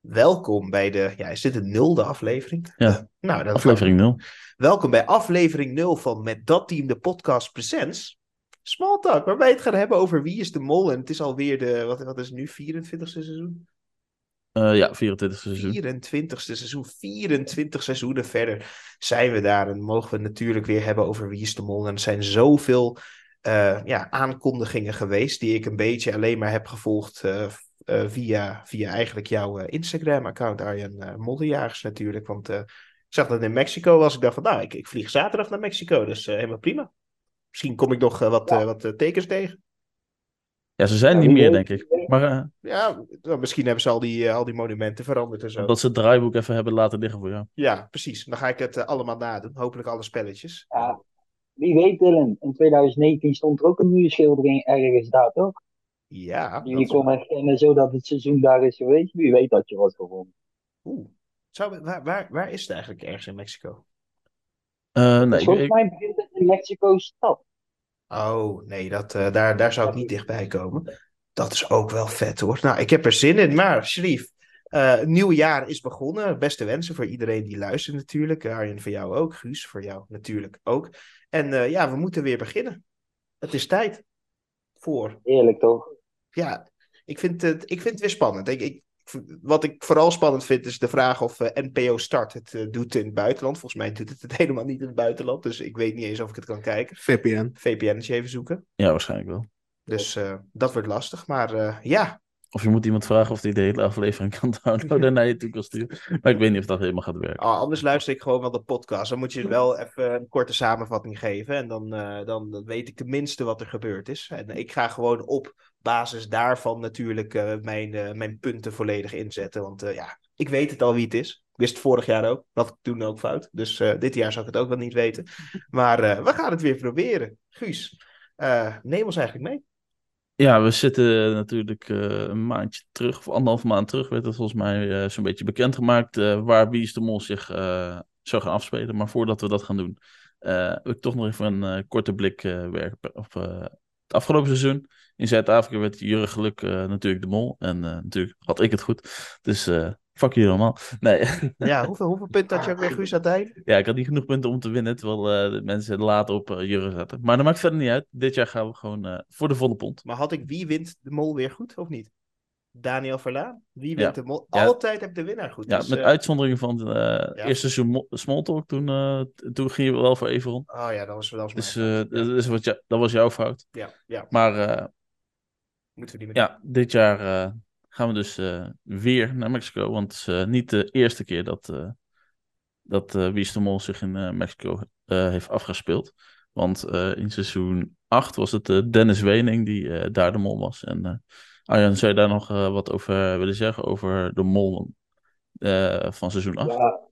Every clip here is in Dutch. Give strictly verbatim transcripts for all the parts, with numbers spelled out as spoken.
Welkom bij de, ja, is dit de nulde aflevering? Ja, Uh, nou, dan aflevering gaan we... nul. Welkom bij aflevering nul van Met Dat Team de podcast presents Small Talk, waarbij we het gaan hebben over Wie is de Mol. En het is alweer de, wat, wat is het nu, vierentwintigste seizoen? Uh, ja, vierentwintigste seizoen. vierentwintigste seizoen, vierentwintig seizoenen verder zijn we daar. En mogen we het natuurlijk weer hebben over Wie is de Mol. En er zijn zoveel uh, ja, aankondigingen geweest die ik een beetje alleen maar heb gevolgd uh, uh, via, via eigenlijk jouw uh, Instagram-account, Arjen uh, Moldejagers natuurlijk. Want uh, ik zag dat in Mexico was. Ik dacht van, nou, ik, ik vlieg zaterdag naar Mexico, dus uh, helemaal prima. Misschien kom ik nog uh, wat, ja. uh, wat uh, tekens tegen. Ja, ze zijn ja, niet meer, weet, denk ik. Maar, uh, ja, misschien hebben ze al die, uh, al die monumenten veranderd en zo. Dat ze het draaiboek even hebben laten liggen voor jou. Ja, precies. Dan ga ik het uh, allemaal nadoen. Hopelijk alle spelletjes. Ja, wie weet, Dylan. In twintig negentien stond er ook een muurschildering ergens daar, toch? Ja. Die je kon wel herkennen zodat het seizoen daar is geweest. Wie weet dat je wat gevonden. Oeh. Zou, waar, waar, waar is het eigenlijk ergens in Mexico? Uh, nee, volgens ik, mij begint het in Mexico-stad. Oh, nee, dat, uh, daar, daar zou ik niet dichtbij komen. Dat is ook wel vet, hoor. Nou, ik heb er zin in, maar Sherif, uh, het nieuwe jaar is begonnen. Beste wensen voor iedereen die luistert natuurlijk. Arjen, voor jou ook. Guus, voor jou natuurlijk ook. En uh, ja, we moeten weer beginnen. Het is tijd voor... Eerlijk, toch? Ja, ik vind het, ik vind het weer spannend. Ik, ik, wat ik vooral spannend vind is de vraag of uh, N P O Start het uh, doet in het buitenland. Volgens mij doet het het helemaal niet in het buitenland. Dus ik weet niet eens of ik het kan kijken. V P N. V P N'tje even zoeken. Ja, waarschijnlijk wel. Dus uh, dat wordt lastig. Maar uh, ja. Of je moet iemand vragen of hij de hele aflevering kan downloaden naar je toe kan sturen. Maar ik weet niet of dat helemaal gaat werken. Oh, anders luister ik gewoon wel de podcast. Dan moet je wel even een korte samenvatting geven. En dan, uh, dan, dan weet ik tenminste wat er gebeurd is. En ik ga gewoon op basis daarvan natuurlijk uh, mijn, uh, mijn punten volledig inzetten. Want uh, ja, ik weet het al wie het is. Ik wist het vorig jaar ook. Dat ik toen ook fout. Dus uh, dit jaar zou ik het ook wel niet weten. Maar uh, we gaan het weer proberen. Guus, uh, neem ons eigenlijk mee. Ja, we zitten natuurlijk uh, een maandje terug, of anderhalf maand terug, werd het volgens mij uh, zo'n beetje bekendgemaakt uh, waar Wie is de Mol zich uh, zou gaan afspelen. Maar voordat we dat gaan doen, uh, wil ik toch nog even een uh, korte blik uh, werpen op uh, het afgelopen seizoen. In Zuid-Afrika werd Jurgen Geluk uh, natuurlijk de mol. En uh, natuurlijk had ik het goed. Dus uh, fuck jullie allemaal. Nee. Ja, hoeveel, hoeveel punten had je ook weer, Guus, uiteindelijk? Ja, ik had niet genoeg punten om te winnen, terwijl uh, de mensen later op uh, Jurgen zaten. Maar dat maakt verder niet uit. Dit jaar gaan we gewoon uh, voor de volle pond. Maar had ik Wie wint de Mol weer goed, of niet? Daniel Verlaan? Wie wint ja. de Mol? Ja. Altijd heb ik de winnaar goed. Ja, dus, met uh... uitzondering van het uh, ja. eerste seizoen Smalltalk. Toen, uh, toen ging je wel voor Everon. Oh ja, dat was, dat was dus, mijn uh, fout. Ja. Dus wat je, dat was jouw fout. Ja, ja. Maar uh, moeten we niet meer ja, doen. Dit jaar uh, gaan we dus uh, weer naar Mexico. Want het is uh, niet de eerste keer dat, uh, dat uh, Wie is de Mol zich in uh, Mexico uh, heeft afgespeeld. Want uh, in seizoen acht was het uh, Dennis Wening die uh, daar de mol was. En uh, Arjan, zou je daar nog uh, wat over willen zeggen? Over de mol uh, van seizoen acht? Ja,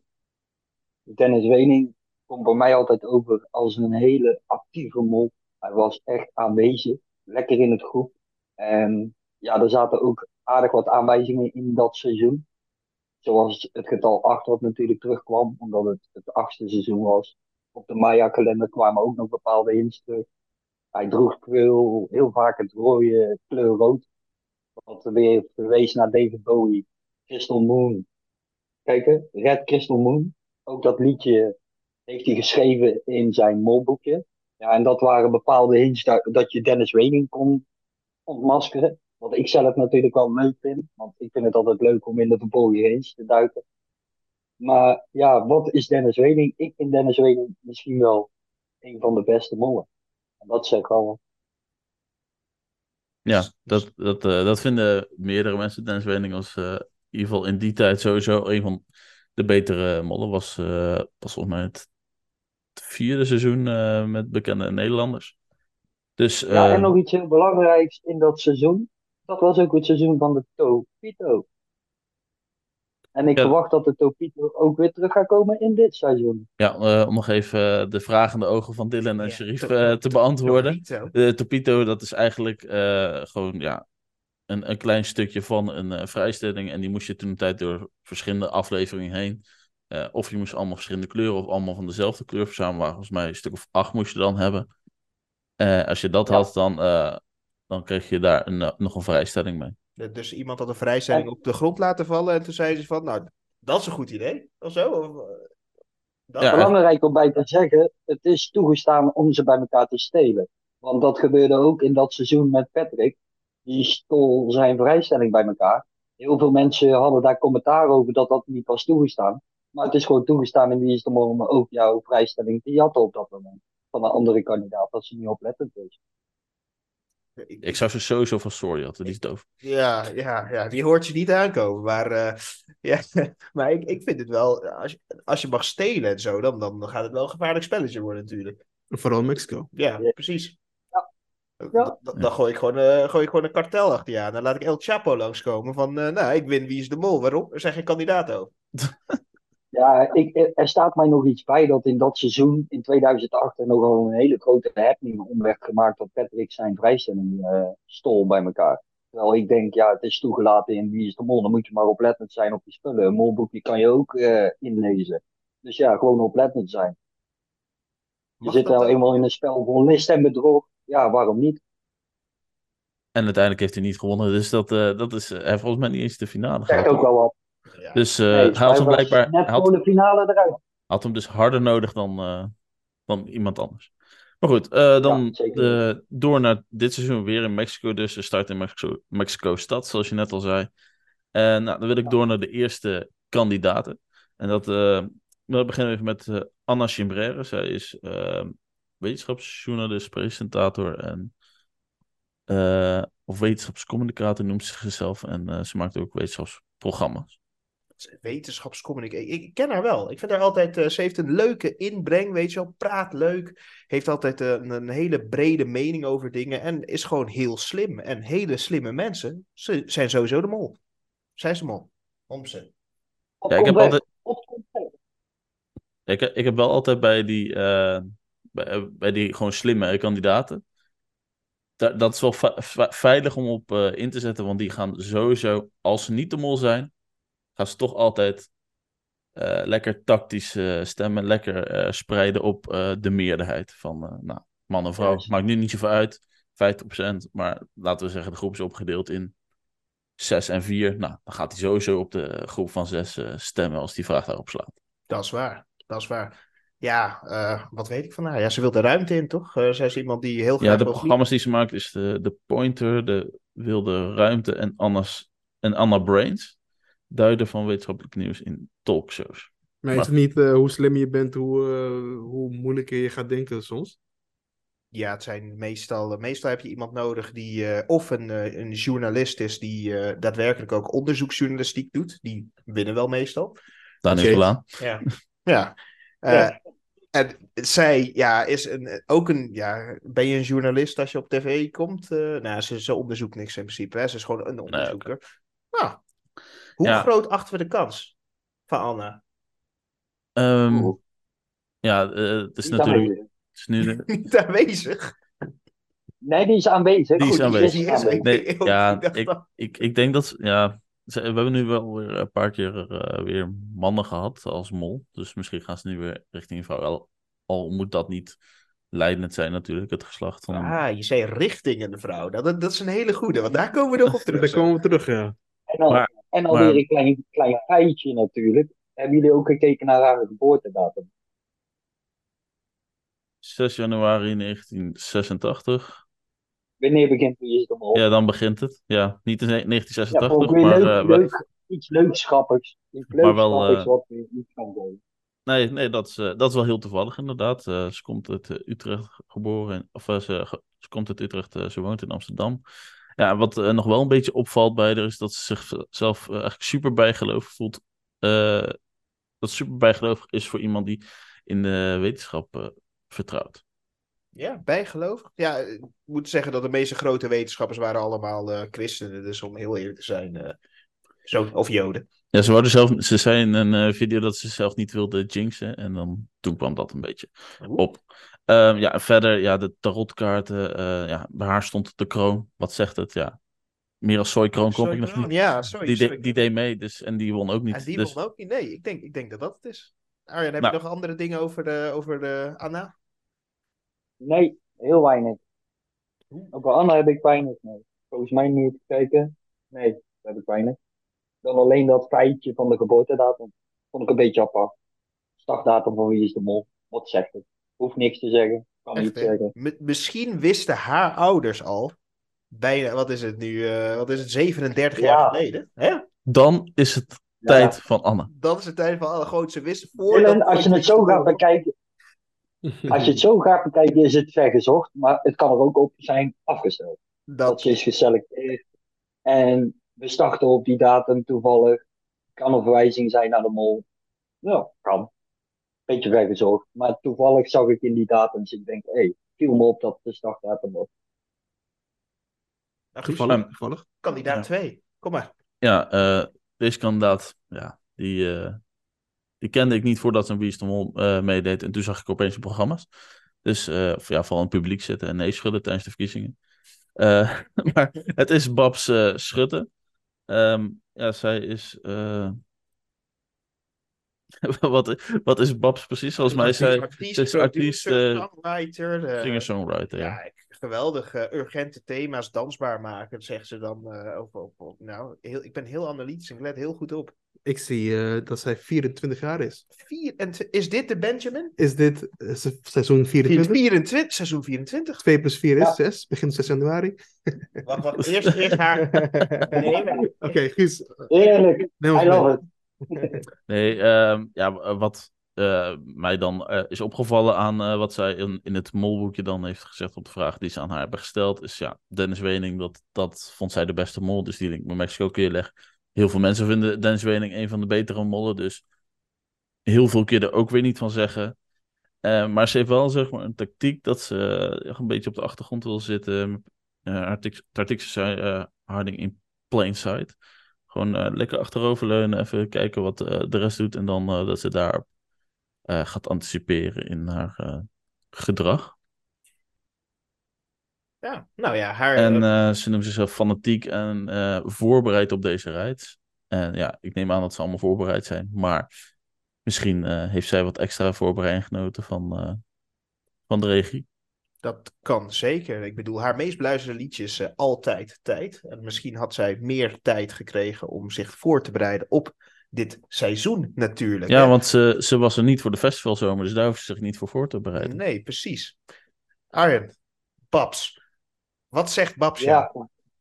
Dennis Wening komt bij mij altijd over als een hele actieve mol. Hij was echt aanwezig, lekker in het groep. En ja, er zaten ook aardig wat aanwijzingen in dat seizoen. Zoals het getal acht wat natuurlijk terugkwam, omdat het het achtste seizoen was. Op de Maya-kalender kwamen ook nog bepaalde hints terug. Hij droeg heel, heel vaak het rode kleur rood. Wat weer verwees naar David Bowie, Crystal Moon. Kijk, Red Crystal Moon. Ook dat liedje heeft hij geschreven in zijn molboekje. Ja, en dat waren bepaalde hints dat, dat je Dennis Wening kon ontmaskeren. Wat ik zelf natuurlijk wel leuk vind. Want ik vind het altijd leuk om in de verborgen hints te duiken. Maar ja, wat is Dennis Wening? Ik vind Dennis Wening misschien wel een van de beste mollen. En dat zeg ik al. Ja, dat, dat, uh, dat vinden meerdere mensen. Dennis Wening was uh, in ieder geval in die tijd sowieso een van de betere mollen. Was uh, pas volgens mij het vierde seizoen uh, met bekende Nederlanders. Dus, uh... Ja, en nog iets heel belangrijks in dat seizoen. Dat was ook het seizoen van de Topito. En ik ja. verwacht dat de Topito ook weer terug gaat komen in dit seizoen. Ja, uh, om nog even de vragende ogen van Dylan en ja, Sherif uh, te beantwoorden. De Topito, dat is eigenlijk uh, gewoon ja, een, een klein stukje van een uh, vrijstelling. En die moest je toen een tijd door verschillende afleveringen heen. Uh, of je moest allemaal verschillende kleuren of allemaal van dezelfde kleur verzamelen. Volgens mij een stuk of acht moest je dan hebben. Uh, als je dat ja. had, dan, uh, dan kreeg je daar een, uh, nog een vrijstelling mee. Dus iemand had een vrijstelling En op de grond laten vallen en toen zei ze van, nou, dat is een goed idee, of zo. Of, uh, dat. Ja, belangrijk om bij te zeggen, het is toegestaan om ze bij elkaar te stelen. Want dat gebeurde ook in dat seizoen met Patrick. Die stol zijn vrijstelling bij elkaar. Heel veel mensen hadden daar commentaar over dat dat niet was toegestaan. Maar het is gewoon toegestaan in Wie is de Mol om ook jouw vrijstelling te jatten op dat moment. Van een andere kandidaat, dat ze niet oplettend is. Ik, ik ik, zou ze sowieso van sorry hadden, die is doof. ja, ja, ja, die hoort je niet aankomen. Maar, uh, ja, maar ik, ik vind het wel, als je, als je mag stelen en zo, dan, dan gaat het wel een gevaarlijk spelletje worden natuurlijk. Vooral Mexico. Ja, Ja. precies. Ja. Dan, Ja. dan- Ja. dan gooi ik, gewoon, uh, gooi ik gewoon een kartel achter je aan. Dan laat ik El Chapo langskomen van, uh, nou, ik win Wie is de Mol. Waarom? Er zijn geen kandidaten over. Ja, ik, er staat mij nog iets bij dat in dat seizoen in tweeduizend acht er nogal een hele grote happening om werd gemaakt dat Patrick zijn vrijstelling uh, stol bij elkaar. Terwijl ik denk, ja, het is toegelaten in Wie is de Mol, dan moet je maar oplettend zijn op die spullen. Een molboekje kan je ook uh, inlezen. Dus ja, gewoon oplettend zijn. Je Mag zit dat wel dan? eenmaal in een spel vol list en bedrog. Ja, waarom niet? En uiteindelijk heeft hij niet gewonnen, dus dat, uh, dat is, uh, hij heeft volgens mij niet eens de finale Zegt gehaald. ook wel wat. Ja. Dus uh, Nee, hij had hem was blijkbaar, net hij had, voor de finale eruit. had hem dus harder nodig dan, uh, dan iemand anders. Maar goed, uh, dan Ja, zeker. de, door naar dit seizoen weer in Mexico. Dus de start in Mexico, Mexico-stad, zoals je net al zei. En nou, dan wil ik door naar de eerste kandidaten. En dat, uh, we beginnen even met uh, Anna Chimbrera. Zij is uh, wetenschapsjournalist, presentator en uh, of wetenschapscommunicator noemt ze zichzelf. En uh, ze maakt ook wetenschapsprogramma's. Wetenschapscommunicatie. Ik, ik ken haar wel. Ik vind haar altijd... Uh, ze heeft een leuke inbreng, weet je wel. Praat leuk. Heeft altijd uh, een, een hele brede mening over dingen. En is gewoon heel slim. En hele slimme mensen ze zijn sowieso de mol. Zij is de mol. honderd procent. Ja, ik heb altijd... Ik, ik heb wel altijd bij die... Uh, bij, bij die gewoon slimme kandidaten... Dat, dat is wel ve- veilig om op uh, in te zetten. Want die gaan sowieso... Als ze niet de mol zijn... Gaan ze toch altijd... Uh, lekker tactisch uh, stemmen, lekker uh, spreiden op uh, de meerderheid van uh, nou, man en vrouw. Yes. Maakt nu niet zoveel uit, vijftig procent, maar laten we zeggen de groep is opgedeeld in zes en vier. Nou, dan gaat hij sowieso op de groep van zes uh, stemmen als die vraag daarop slaat. Dat is waar, dat is waar. Ja, uh, wat weet ik van haar? Ja, ze wil de ruimte in, toch? Uh, zij is iemand die heel graag Ja, de wil programma's die ze maakt is de, de Pointer, de Wilde Ruimte en, Anna's, en Anna Brains. Duiden van wetenschappelijk nieuws in talkshows. Maar is het niet uh, hoe slim je bent, hoe, uh, hoe moeilijker je gaat denken soms? Ja, het zijn meestal, meestal heb je iemand nodig die uh, of een, uh, een journalist is die uh, daadwerkelijk ook onderzoeksjournalistiek doet. Die winnen wel meestal. Daniel Oké. Verlaan. Ja. Ja. Uh, Ja. En zij, ja, is een, ook een, ja, ben je een journalist als je op tv komt? Uh, nou, ze, ze onderzoekt niks in principe, hè. Ze is gewoon een onderzoeker. Nee, okay. Nou, hoe ja. groot achten we de kans van Anna? Um, Oeh. ja, uh, het is Niet natuurlijk... aanwezig. Het is nu de... Niet aanwezig? Nee, die is aanwezig. Die is Goed, aanwezig. Die is Die is, aanwezig. Nee, ik, ja, ik, ik, ik, ik denk dat... Ja, we hebben nu wel weer een paar keer uh, weer mannen gehad als mol. Dus misschien gaan ze nu weer richting vrouw. Al, al moet dat niet leidend zijn natuurlijk, het geslacht van... Ah, je zei richting een vrouw. Dat, dat is een hele goede, want daar komen we nog op terug. Daar komen we terug, ja. En, al, Maar, en alweer maar, een klein, klein feitje natuurlijk. Hebben jullie ook gekeken naar haar geboortedatum? zes januari negentien zesentachtig. Wanneer begint Wie is de Mol? Ja, dan begint het. Ja, niet in negentien Ja, zesentachtig, ook weer maar... leuk, Uh, leuk, iets leuks grappigs. Iets maar leuks wel, grappigs uh, wat we niet kan doen. Nee, nee dat, is, uh, dat is wel heel toevallig inderdaad. Uh, ze komt uit uh, Utrecht geboren. In, of uh, ze, ze komt uit Utrecht, uh, ze woont in Amsterdam. Ja, wat uh, nog wel een beetje opvalt bij haar is dat ze zichzelf uh, eigenlijk super bijgelovig voelt. Uh, dat super bijgelovig is voor iemand die in de wetenschap uh, vertrouwt. Ja, bijgelovig. Ja, ik moet zeggen dat de meeste grote wetenschappers waren allemaal uh, christenen. Dus om heel eerlijk te zijn, uh, zo, of joden. Ja, ze, wouden zelf, ze zei in een uh, video dat ze zelf niet wilde jinxen. En dan, toen kwam dat een beetje Oeh. op. Uh, ja, verder, ja, de tarotkaarten. Uh, ja, bij haar stond de kroon. Wat zegt het? Ja, meer als Soy Kroon kom ik nog niet. Ja, sorry. Die, sorry. De, die deed mee, dus, en die won ook niet. En die dus... won ook niet? Nee, ik denk, ik denk dat dat het is. Arjan, heb nou. je nog andere dingen over de, over de Anna? Nee, heel weinig. Over Anna heb ik weinig mee. Volgens mij niet gekeken. Nee, dat heb ik weinig. Dan alleen dat feitje van de geboortedatum. Vond ik een beetje apart. Startdatum van Wie is de Mol. Wat zegt het? Hoeft niks te zeggen. Kan Echt, niet hè? zeggen. M- misschien wisten haar ouders al, bijna, wat is het nu, eh, wat is het, zevenendertig jaar Ja, geleden? Hè? Dan is het ja. tijd van Anne. Dat is de tijd van alle groot. Ze wisten voordat Dylan, als je ooit het zo gaat geboren. bekijken, als je het zo gaat bekijken, is het vergezocht. Maar het kan er ook op zijn afgesteld. Dat Dat ze is geselecteerd. En we starten op die datum toevallig. Kan een verwijzing zijn naar de mol. Ja, kan. Beetje vergezocht. Maar toevallig zag ik in die datums. Ik denk, hé, hey, viel me op dat het de startdatum was. nou, Guus, Toevallig, Ehm, toevallig. kandidaat Ja. twee. Kom maar. Ja, eh, deze kandidaat, ja, die, eh, die kende ik niet voordat ze een Wie is de Mol eh, meedeed. En toen zag ik opeens de programma's. Dus eh, of ja, vooral in het publiek zitten en nee schudden tijdens de verkiezingen. Eh, maar het is Babs eh, Schutte. Ehm, ja, zij is... eh, wat, wat is Babs precies? Volgens mij is zij... Artiest, Ze is artiest, producer, eh, songwriter. eh, singer-songwriter, ja. ja, ik- geweldig. eh, urgente thema's dansbaar maken, zegt ze dan. eh op, op, op- nou, heel, ik ben heel analytisch. Ik let heel goed op. Ik zie eh, dat zij vierentwintig jaar is. Vier, en tw- is dit de Benjamin? Is dit eh, se- seizoen vierentwintig? vierentwintig, seizoen vierentwintig. twee plus vier is Ja. zes, begin zes januari. Wacht, wacht. Eerst, eerst haar. Nee, nee. Oké, Guus. Heerlijk. neem ons I love mee. it. Nee, ehm, ja, w- wat eh, mij dan eh, is opgevallen aan eh, wat zij in, in het molboekje dan heeft gezegd op de vraag die ze aan haar hebben gesteld, is ja, Dennis Wening, dat, dat vond zij de beste mol, dus die link met Mexico keer leg. Heel veel mensen vinden Dennis Wening een van de betere mollen, dus heel veel keer er ook weer niet van zeggen. Eh, maar ze heeft wel zeg maar een tactiek dat ze eh, een beetje op de achtergrond wil zitten. Uh, Artix zei uh, Harding in plain sight. Gewoon uh, lekker achteroverleunen, even kijken wat uh, de rest doet. En dan uh, dat ze daar uh, gaat anticiperen in haar uh, gedrag. Ja, nou ja, haar... En uh, ze noemt zichzelf fanatiek en uh, voorbereid op deze reis. En ja, ik neem aan dat ze allemaal voorbereid zijn. Maar misschien uh, heeft zij wat extra voorbereiding genoten van, uh, van de regie. Dat kan zeker. Ik bedoel, haar meest beluisterde liedje is uh, Altijd Tijd. En misschien had zij meer tijd gekregen om zich voor te bereiden op dit seizoen natuurlijk. Ja, hè? want ze, ze was er niet voor de festivalzomer, dus daar hoeft ze zich niet voor voor te bereiden. Nee, precies. Arjen, Babs. Wat zegt Babs? Ja,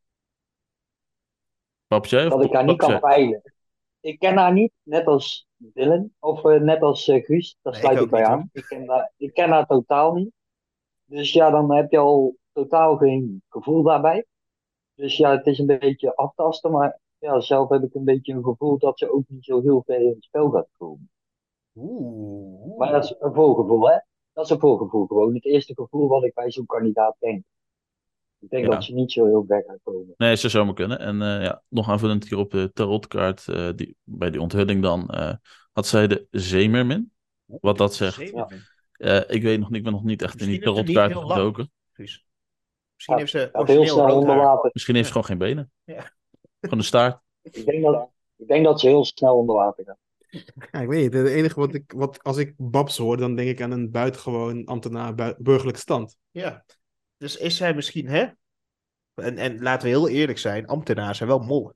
Babs, jij of dat ik haar niet Babs, kan peilen. Ik ken haar niet, net als Dylan, of uh, net als uh, Guus, daar Nee, sluit ik ik, ook bij niet, aan. Ik ken, haar, ik ken haar totaal niet. Dus ja, dan heb je al totaal geen gevoel daarbij. Dus ja, het is een beetje aftasten, maar ja, zelf heb ik een beetje een gevoel dat ze ook niet zo heel ver in het spel gaat komen. Oeh, oeh. Maar dat is een voorgevoel, hè? Dat is een voorgevoel gewoon. Het eerste gevoel wat ik bij zo'n kandidaat denk. Ik denk Ja. dat ze niet zo heel ver gaat komen. Nee, ze zou maar kunnen. En uh, ja, nog aanvullend hier op de tarotkaart, uh, die, bij die onthulling dan, uh, had zij de Zeemermin. Wat dat zegt. Zeemermin. Uh, ik weet nog niet, ik ben nog niet echt Misschien in die is het niet tarotkaart heel lang. gedoken. Guus. Misschien Ja, heeft ze gaat heel origineel snel rood onder haar. water. Misschien heeft ze gewoon geen benen. Ja. Gewoon een staart. Ik denk dat, ik denk dat ze heel snel onder water gaat. Ja, ik weet niet. Het enige wat ik, wat, als ik Babs hoor, dan denk ik aan een buitengewoon ambtenaar bui- burgerlijke stand. Ja. Dus is zij misschien, hè? En, en laten we heel eerlijk zijn, ambtenaren zijn wel mollen.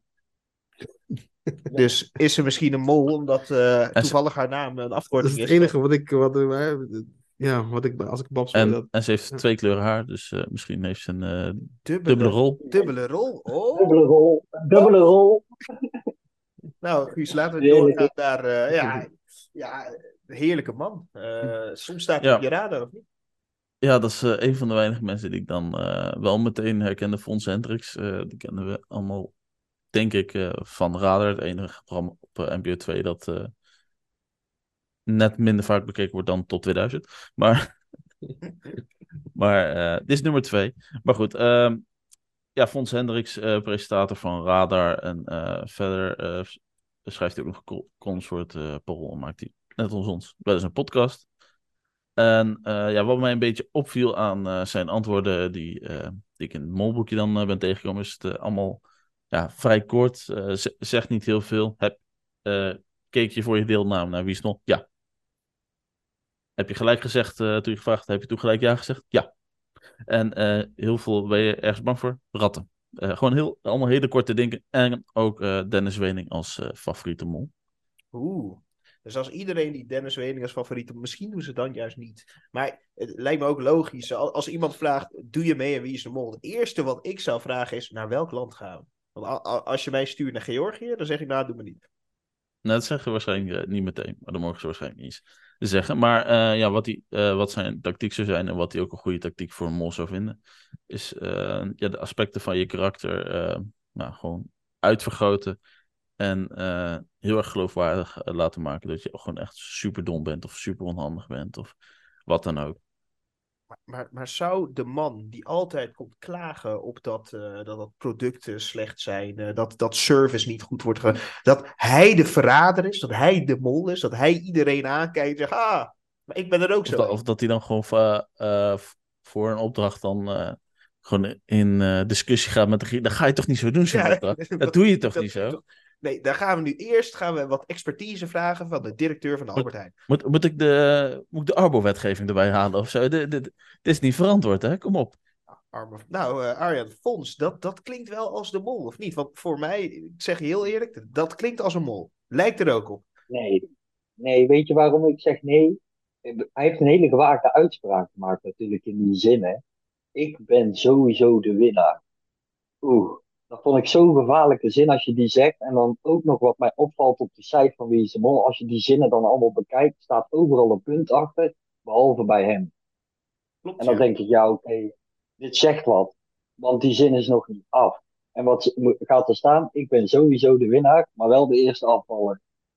Dus is ze misschien een mol omdat uh, toevallig haar naam een Dat afkorting is is? het enige wat ik, wat, uh, ja, wat ik, als ik Babs hoor. En, Dat, en ze heeft ja. twee kleuren haar, dus uh, misschien heeft ze een uh, Dubbele, dubbele rol. Dubbele rol? Oh. Dubbele rol. Dubbele rol. Nou, Guus, laten we Heerlijk. doorgaan naar... Uh, ja, ja, heerlijke man. Uh, soms staat hij Ja. op je radar, of niet? Ja, dat is uh, een van de weinige mensen die ik dan uh, wel meteen herkende. Fons Hendricks, uh, die kennen we allemaal, denk ik, uh, van Radar. Het enige programma op uh, N P O twee dat uh, net minder vaak bekeken wordt dan Top tweeduizend. Maar, maar uh, dit is nummer twee. Maar goed, uh, ja, Fons Hendricks, uh, presentator van Radar. En uh, verder uh, schrijft hij ook nog columns voor het uh, Parool en maakt hij, net als ons, wel eens een podcast. En uh, ja, wat mij een beetje opviel aan uh, zijn antwoorden die, uh, die ik in het molboekje dan uh, ben tegengekomen, is het uh, allemaal ja, vrij kort. Uh, z- zegt niet heel veel. Heb, uh, keek je voor je deelname naar Wie is Nog? Ja. Heb je gelijk gezegd, uh, toen je gevraagd heb je toen gelijk ja gezegd? Ja. En uh, heel veel, ben je ergens bang voor? Ratten. Uh, gewoon heel, allemaal hele korte dingen. En ook uh, Dennis Wening als uh, favoriete mol. Oeh. Dus als iedereen die Dennis Wening als favoriete... Misschien doen ze dan juist niet. Maar het lijkt me ook logisch. Als iemand vraagt, doe je mee en wie is de mol? Het eerste wat ik zou vragen is, naar welk land gaan we? Want als je mij stuurt naar Georgië, dan zeg ik, nou, doe me niet. Nou, dat zeggen we waarschijnlijk uh, niet meteen. Maar dan mogen ze waarschijnlijk niet eens zeggen. Maar uh, ja, wat, die, uh, wat zijn tactiek zou zijn en wat hij ook een goede tactiek voor een mol zou vinden, is uh, ja, de aspecten van je karakter uh, nou, gewoon uitvergroten. En uh, heel erg geloofwaardig uh, laten maken dat je gewoon echt super dom bent of super onhandig bent of wat dan ook. Maar, maar, maar zou de man die altijd komt klagen op dat, uh, dat, dat producten slecht zijn, uh, dat, dat service niet goed wordt gedaan, dat hij de verrader is, dat hij de mol is, dat hij iedereen aankijkt en zegt, ah, maar ik ben er ook zo. Of dat, of dat hij dan gewoon uh, uh, voor een opdracht dan uh, gewoon in uh, discussie gaat met de gier. Dat ga je toch niet zo doen, zo'n ja, opdracht? Dat, dat doe je toch dat, niet zo? Toch... Nee, daar gaan we nu eerst gaan we wat expertise vragen van de directeur van de Albert Heijn. Moet, moet ik de, moet ik de Arbo-wetgeving erbij halen of zo? Dit is niet verantwoord, hè? Kom op. Arme... Nou, uh, Arjan, Fons, dat, dat klinkt wel als de mol, of niet? Want voor mij, ik zeg je heel eerlijk, dat klinkt als een mol. Lijkt er ook op. Nee, nee, weet je waarom ik zeg nee? Hij heeft een hele gewaagde uitspraak gemaakt natuurlijk in die zin, hè. Ik ben sowieso de winnaar. Oeh. Dat vond ik zo'n gevaarlijke zin als je die zegt. En dan ook nog wat mij opvalt op de site van Wie is de Mol. Als je die zinnen dan allemaal bekijkt, staat overal een punt achter. Behalve bij hem. Klopt, en dan ja. denk ik, ja oké, okay, dit zegt wat. Want die zin is nog niet af. En wat gaat er staan? Ik ben sowieso de winnaar, maar wel de eerste afvaller.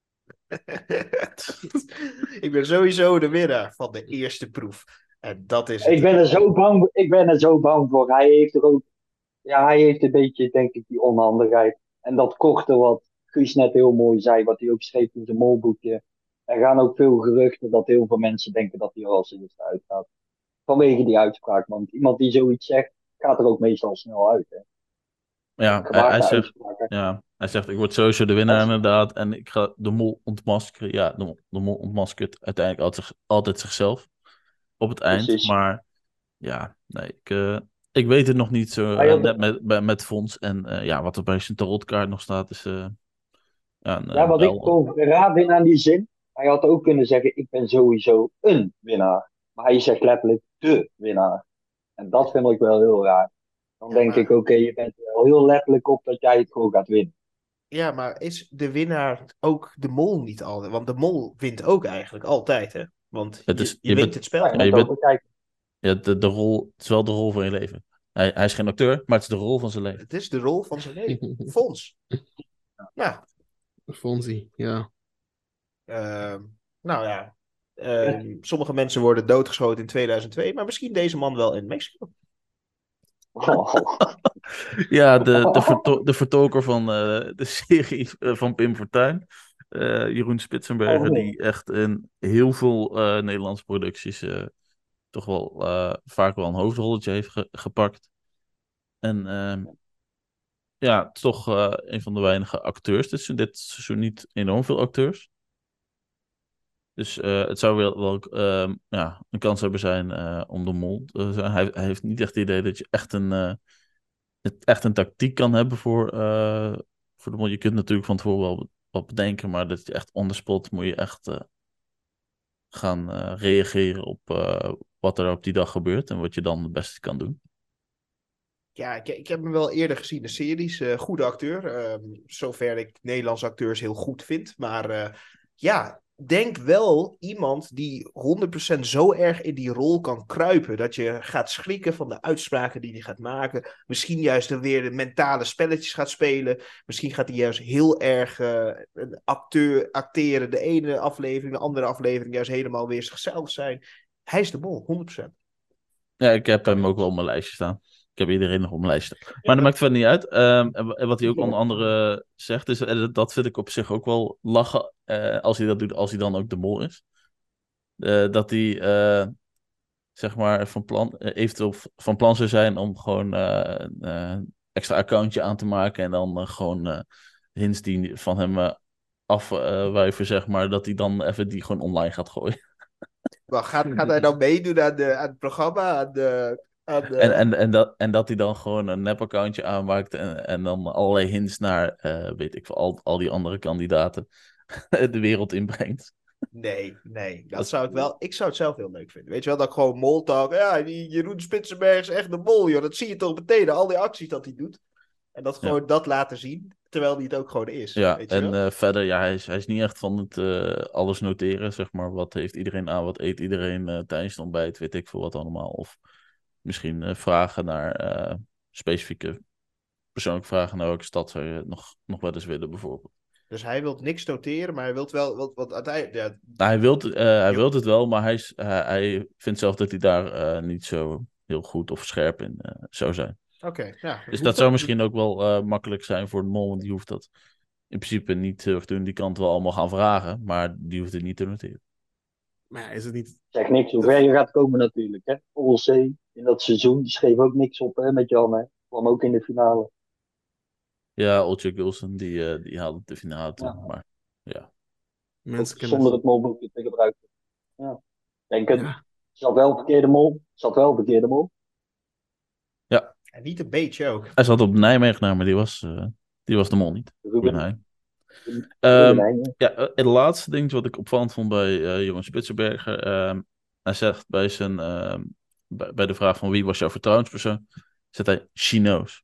Ik ben sowieso de winnaar van de eerste proef. En dat is het. Ik ben er zo bang, ik ben er zo bang voor. Hij heeft er ook... Ja, hij heeft een beetje, denk ik, die onhandigheid. En dat korte wat Guus net heel mooi zei, wat hij ook schreef in zijn molboekje. Er gaan ook veel geruchten dat heel veel mensen denken dat hij er als eerste uitgaat. Vanwege die uitspraak, want iemand die zoiets zegt, gaat er ook meestal snel uit. Hè. Ja, hij, hij, zegt, ja, hij zegt, ik word sowieso de winnaar inderdaad. En ik ga de mol ontmaskeren. Ja, de mol, de mol ontmaskert uiteindelijk altijd, altijd zichzelf. Op het eind. Precies. Maar ja, nee, ik... Uh, Ik weet het nog niet zo uh, net met, met, met Fons. En uh, ja, wat er bij zijn tarotkaart nog staat is... Uh, ja, een, ja, wat uh, ik kon raden aan die zin... Hij had ook kunnen zeggen, ik ben sowieso een winnaar. Maar hij zegt letterlijk de winnaar. En dat vind ik wel heel raar. Dan ja, denk maar... ik, oké, okay, je bent er wel heel letterlijk op dat jij het gewoon gaat winnen. Ja, maar is de winnaar ook de mol niet altijd? Want de mol wint ook eigenlijk altijd, hè? Want het is, je, je, je wint bent, het spel. Ja, je bent... Ja, de, de rol, het is wel de rol van je leven. Hij, hij is geen acteur, maar het is de rol van zijn leven. Het is de rol van zijn leven. Fons. Nou. Fonzie, ja. Uh, nou ja. Uh, ja. Sommige mensen worden doodgeschoten in tweeduizend twee, maar misschien deze man wel in Mexico. Oh. Ja, de, de, verto- de vertolker van uh, de serie uh, van Pim Fortuyn. Uh, Jeroen Spitsenberger, oh, nee. Die echt in heel veel uh, Nederlandse producties... Uh, toch wel uh, vaak wel een hoofdrolletje heeft ge- gepakt. En uh, ja, toch uh, een van de weinige acteurs. Dit, dit seizoen niet enorm veel acteurs. Dus uh, het zou wel, wel uh, ja, een kans hebben zijn uh, om de mol te zijn. Hij, hij heeft niet echt het idee dat je echt een, uh, echt een tactiek kan hebben voor, uh, voor de mol. Je kunt natuurlijk van tevoren wel wat bedenken, maar dat je echt on the spot moet je echt uh, gaan uh, reageren op... Uh, wat er op die dag gebeurt en wat je dan het beste kan doen. Ja, ik, ik heb hem wel eerder gezien in series. Uh, goede acteur. Uh, zover ik Nederlandse acteurs heel goed vind. Maar uh, ja, denk wel iemand die honderd procent zo erg in die rol kan kruipen. Dat je gaat schrikken van de uitspraken die hij gaat maken. Misschien juist weer de mentale spelletjes gaat spelen. Misschien gaat hij juist heel erg uh, een acteur acteren. De ene aflevering, de andere aflevering juist helemaal weer zichzelf zijn. Hij is de mol, honderd procent. Ja, ik heb hem ook wel op mijn lijstje staan. Ik heb iedereen nog op mijn lijstje staan. Maar dat maakt verder niet uit. Um, en wat hij ook onder andere zegt, is, en dat vind ik op zich ook wel lachen, uh, als hij dat doet, als hij dan ook de mol is. Uh, dat hij, uh, zeg maar, van plan, uh, eventueel van plan zou zijn om gewoon uh, een uh, extra accountje aan te maken en dan uh, gewoon uh, hints die van hem uh, afwijven, zeg maar, dat hij dan even die gewoon online gaat gooien. Maar gaat, gaat hij dan meedoen aan, de, aan het programma, aan de aan de- En, en, en, dat, en dat hij dan gewoon een nep-accountje aanmaakt en, en dan allerlei hints naar, eh, weet ik veel, al, al die andere kandidaten de wereld inbrengt. Nee, nee. Dat Dat- zou ik wel... Ik zou het zelf heel leuk vinden. Weet je wel, dat ik gewoon moltalk... Ja, die Jeroen Spitsenberg is echt de mol, joh. Dat zie je toch meteen. Al die acties dat hij doet. En dat Ja. gewoon dat laten zien. Terwijl hij het ook gewoon is. Ja, weet je en wel? eh, verder, ja, hij is, hij is niet echt van het eh, alles noteren, zeg maar. Wat heeft iedereen aan, wat eet iedereen eh, tijdens het ontbijt, weet ik veel wat allemaal. Of misschien eh, vragen naar eh, specifieke, persoonlijke vragen naar welke stad zou je nog, nog wel eens willen, bijvoorbeeld. Dus hij wil niks noteren, maar hij wil wel... Wat, wat uiteindelijk... Ja, Nou, hij wil hij Jo. wilt het wel, maar hij, is, hij, hij vindt zelf dat hij daar eh, niet zo heel goed of scherp in eh, zou zijn. Oké, ja. Dus dat zou misschien ook wel eh, makkelijk zijn voor de mol, want die hoeft dat in principe niet heel erg te doen. Die kan het wel allemaal gaan vragen, maar die hoeft het niet te noteren. Maar ja, is het niet... Zeg niks hoe ver je gaat komen natuurlijk. Hè? O L C in dat seizoen, die schreef ook niks op hè, met Jan. Hè? Kwam ook in de finale. Ja, Olcay Gulsen, die, eh, die haalde de finale toe, Ja. maar ja. Mensen Zonder het molboekje te gebruiken. Ja. Denk het. Ja. Zat wel een verkeerde mol. Zat wel een verkeerde mol. En niet een beetje ook. Hij zat op Nijmegen, maar die was, eh, die was de mol niet. Ruben, Ruben Heijn. Ruben Ehm, Heijn, Ja, eh, het laatste ding wat ik opvallend vond bij eh Johan Spitsenberger. ehm, hij zegt bij, zijn, ehm, bij, bij de vraag van wie was jouw vertrouwenspersoon, zegt hij, she knows.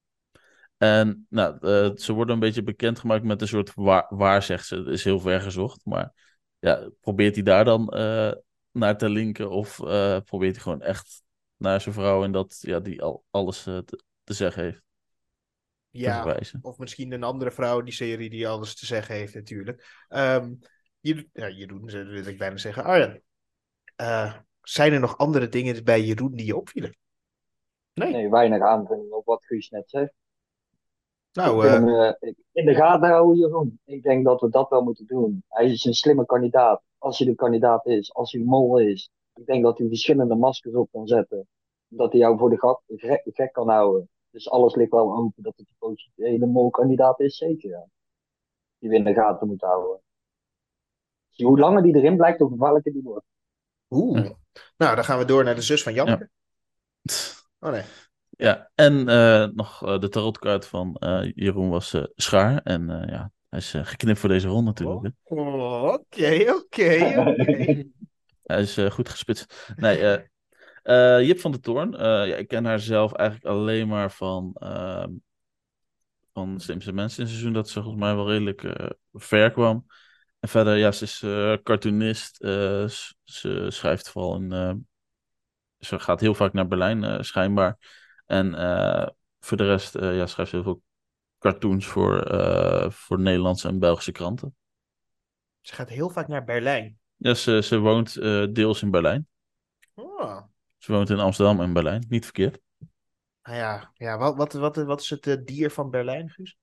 En nou, eh, ze worden een beetje bekendgemaakt met een soort waar, waar zegt ze. Dat is heel ver gezocht, maar ja, probeert hij daar dan eh, naar te linken of eh, probeert hij gewoon echt naar zijn vrouw en dat ja, die al, alles eh, te, te zeggen heeft te Ja, verwijzen. of misschien een andere vrouw in die serie die alles te zeggen heeft natuurlijk. Ehm Jeroen, ja, Jeroen, wil ik bijna zeggen. Arjan, eh, zijn er nog andere dingen bij Jeroen die je opvielen? Nee. Nee, weinig aanvulling op wat Guus net zegt. Nou, Ik eh, vind hem, eh, ik- in de gaten houden, Jeroen. Ik denk dat we dat wel moeten doen. Hij is een slimme kandidaat. Als hij de kandidaat is, als hij mol is. Ik denk dat hij verschillende maskers op kan zetten. Dat hij jou voor de gek, gek, gek kan houden. Dus alles ligt wel open dat het een potentiële molkandidaat is, zeker. Ja. Die we in de gaten moeten houden. Dus hoe langer die erin blijft, hoe gevaarlijker die wordt. oeh. Ja. Nou, dan gaan we door naar de zus van Janneke. Oh nee. Ja, en eh, nog eh, de tarotkaart van eh, Jeroen was eh, schaar. En eh, ja, hij is eh, geknipt voor deze ronde natuurlijk. hè. Oh, Oké, oké, oké. Hij is eh, goed gespitst. Nee, eh eh, Jip van der Toorn. eh, ja, ik ken haar zelf eigenlijk alleen maar van, ehm, van Slimste Mensen in het seizoen. Dat ze volgens mij wel redelijk eh, ver kwam. En verder, ja, ze is eh, cartoonist. eh, s- ze schrijft vooral in... eh, ze gaat heel vaak naar Berlijn, eh, schijnbaar. En eh, voor de rest eh, ja, schrijft ze heel veel cartoons voor, eh, voor Nederlandse en Belgische kranten. Ze gaat heel vaak naar Berlijn. Ja, ze, ze woont eh, deels in Berlijn. Oh. Ze woont in Amsterdam en Berlijn. Niet verkeerd. Nou ja, ja wat, wat, wat, wat is het eh, dier van Berlijn, Guus?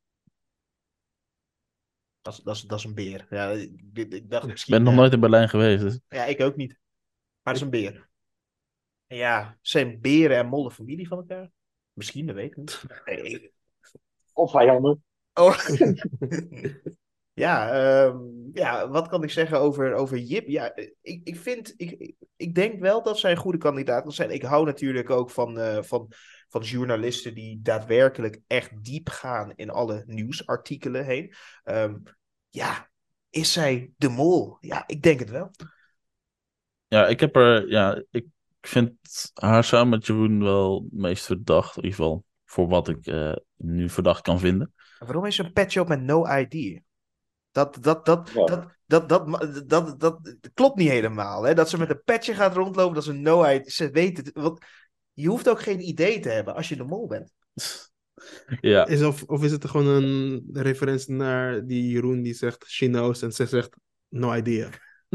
Dat is, dat is, dat is een beer. Ja, ik, ik dacht Ik misschien... ben nog eh, nooit in Berlijn geweest. Dus... Ja, ik ook niet. Maar dat is een beer. En ja, zijn beren en mollen familie van elkaar? Misschien, dat weet ik niet. Nee. Of vijanden. Oh. Ja, ehm, ja, wat kan ik zeggen over, over Jip? Ja, ik, ik vind, ik, ik- ik denk wel dat zij een goede kandidaat kan zijn. Ik hou natuurlijk ook van, eh, van, van journalisten die daadwerkelijk echt diep gaan in alle nieuwsartikelen heen. Ehm, ja, is zij de mol? Ja, ik denk het wel. Ja, ik heb er... Ja, ik vind haar samen met Jeroen wel het meest verdacht. In ieder geval voor wat ik eh, nu verdacht kan vinden. En waarom is ze een petje op met no I D? Dat, dat, dat, Ja. dat, dat, dat, dat, dat, dat klopt niet helemaal. Hè? Dat ze met een petje gaat rondlopen, dat ze no I D... Ze weet het. Want je hoeft ook geen idee te hebben als je de mol bent. Ja, Is of, of is het gewoon een referentie naar die Jeroen die zegt she knows en ze zegt no idea.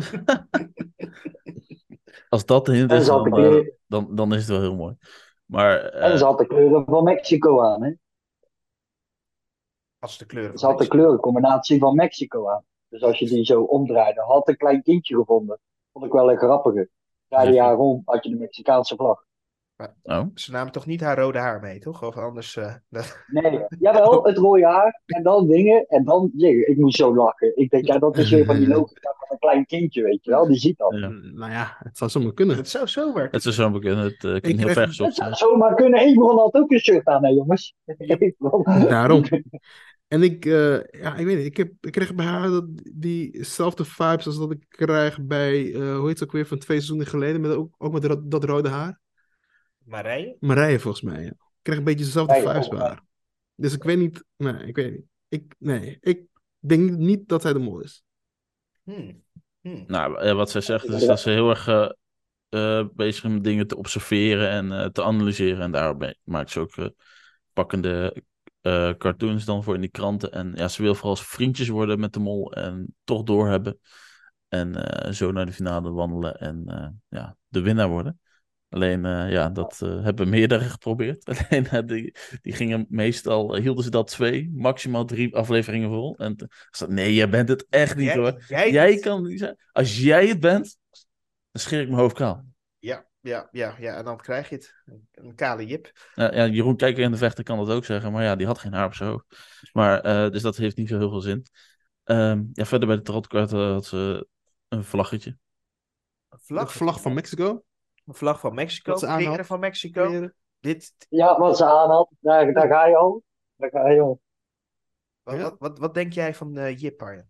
als dat de hint En is, ze had dan, de eh, kleur- dan, dan is het wel heel mooi. Maar En eh, ze had de kleuren van Mexico aan. Hè? Als de kleuren Ze van had de Mexico. kleurencombinatie van Mexico aan. Dus als je die zo omdraaide, had een klein kindje gevonden. Vond ik wel een grappige. Draaide je haar om, had je de Mexicaanse vlag. Maar Oh. ze namen toch niet haar rode haar mee, toch? Of anders... Uh, dat... Nee, jawel, het rode haar en dan dingen en dan zingen. Ik moest zo lachen. Ik denk, ja, dat is weer van die logica van een klein kindje, weet je wel. Die ziet dat. Ja. Nou ja, het zou zomaar kunnen. Het zou zomaar Het is zo bekend. Het uh, kan Ik heel kreeg- ver Het gezocht zou zijn. zomaar kunnen. Ebron had ook een shirt aan, hè, jongens. Daarom. En ik, eh, ja, ik weet niet, ik, heb, ik kreeg bij haar dat, diezelfde vibes als dat ik krijg bij, eh, hoe heet het ook weer, van twee seizoenen geleden, met, ook, ook met dat, dat rode haar. Marije? Marije volgens mij, ja. Ik kreeg een beetje dezelfde Ja, ja, vibes bij ja. haar. Dus ik weet niet, nee, ik weet niet. Ik, nee, ik denk niet dat zij de mol is. Hmm. Hmm. Nou, eh, wat zij zegt is dat ze heel erg uh, uh, bezig is met dingen te observeren en uh, te analyseren. En daarbij maakt ze ook uh, pakkende uh, cartoons dan voor in die kranten. En ja, ze wil vooral als vriendjes worden met de mol en toch doorhebben. En uh, zo naar de finale wandelen en uh, ja, de winnaar worden. Alleen, uh, ja, dat uh, hebben meerdere geprobeerd. Alleen, uh, die, die gingen meestal, uh, hielden ze dat twee, maximaal drie afleveringen vol. En toen zei nee, jij bent het echt niet Jij- hoor. jij Jij niet. kan niet zijn. Als jij het bent, dan scheer ik mijn hoofd kaal. Ja, ja, ja, ja. En dan krijg je het. Een, een kale jip. Uh, ja, Jeroen Kijker in de Vechter kan dat ook zeggen, maar ja, die had geen haar op zijn hoofd. Maar, uh, dus dat heeft niet zo heel veel zin. Um, ja, verder bij de trotkaart uh, had ze een vlaggetje. Een De vlag, vlag van Mexico. een vlag van Mexico. Dat ze aan Kleren had. van Mexico. Kleren. Dit, Ja, wat ze aan had, daar, daar ga je al. Daar ga je al. wat, Ja. wat, wat, wat denk jij van uh, Jip, Arjen?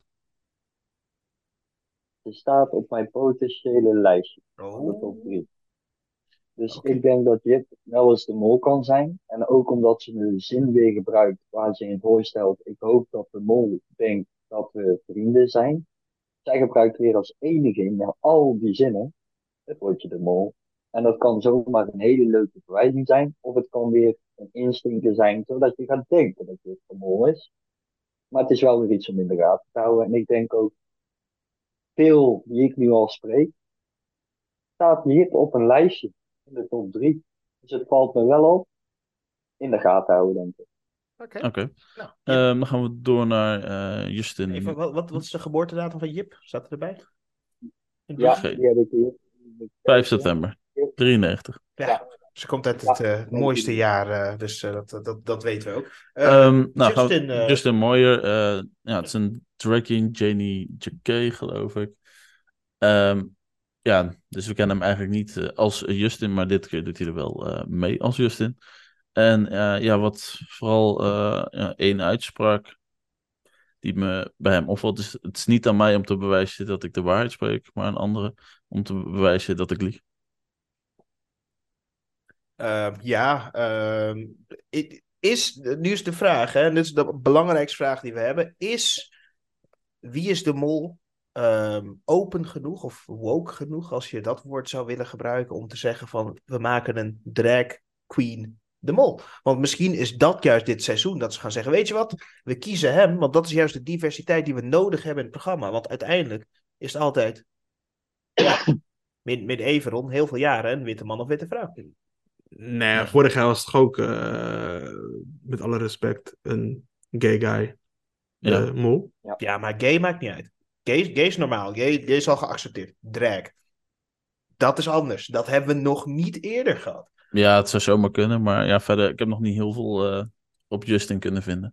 Ze staat op mijn potentiële lijstje van de Oh, top drie. Dus Oké. ik denk dat Jip wel eens de mol kan zijn. En ook omdat ze de zin weer gebruikt waar ze in voorstelt. Ik hoop dat de mol denkt dat we vrienden zijn. Zij gebruikt weer als enige in al die zinnen het woordje de mol. En dat kan zomaar een hele leuke verwijzing zijn. Of het kan weer een instinker zijn, zodat je gaat denken dat je de mol is. Maar het is wel weer iets om in de gaten te houden. En ik denk ook, veel die ik nu al spreek, staat Jip op een lijstje in de top drie. Dus het valt me wel op in de gaten houden, denk ik. Oké. Oké. Okay. Nou, Jip. Um, dan gaan we door naar uh, Justin. Even, wat, wat, wat is de geboortedatum van Jip? Staat er erbij? Ja, Geen. die heb ik hier. vijf september drieënnegentig. Ja, Ja. ze komt uit het uh, Ja. mooiste jaar, uh, dus uh, dat, dat, dat weten we ook. Uh, Um, nou, Justin, gaan, uh, Justin Moyer, uh, ja, het is een tracking, Janie Jacquet, geloof ik. Um, ja, dus we kennen hem eigenlijk niet uh, als Justin, maar dit keer doet hij er wel uh, mee als Justin. En uh, ja, wat vooral uh, ja, één uitspraak die me bij hem opvalt, is het is niet aan mij om te bewijzen dat ik de waarheid spreek, maar aan anderen om te bewijzen dat ik lieg. Uh, ja, uh, is, nu is de vraag, hè, en dit is de belangrijkste vraag die we hebben, is wie is de mol um, open genoeg of woke genoeg, als je dat woord zou willen gebruiken, om te zeggen van we maken een drag queen de mol. Want misschien is dat juist dit seizoen, dat ze gaan zeggen, weet je wat, we kiezen hem, want dat is juist de diversiteit die we nodig hebben in het programma, want uiteindelijk is het altijd, ja, met, met Everon, heel veel jaren, een witte man of witte vrouw. Nee, ja. Vorig jaar was het ook, uh, met alle respect, een gay guy. De Ja. mol. Ja. ja, maar gay maakt niet uit. Gay, gay is normaal. Gay, gay is al geaccepteerd. Drag. Dat is anders. Dat hebben we nog niet eerder gehad. Ja, het zou zomaar kunnen. Maar ja, verder, ik heb nog niet heel veel uh, op Justin kunnen vinden.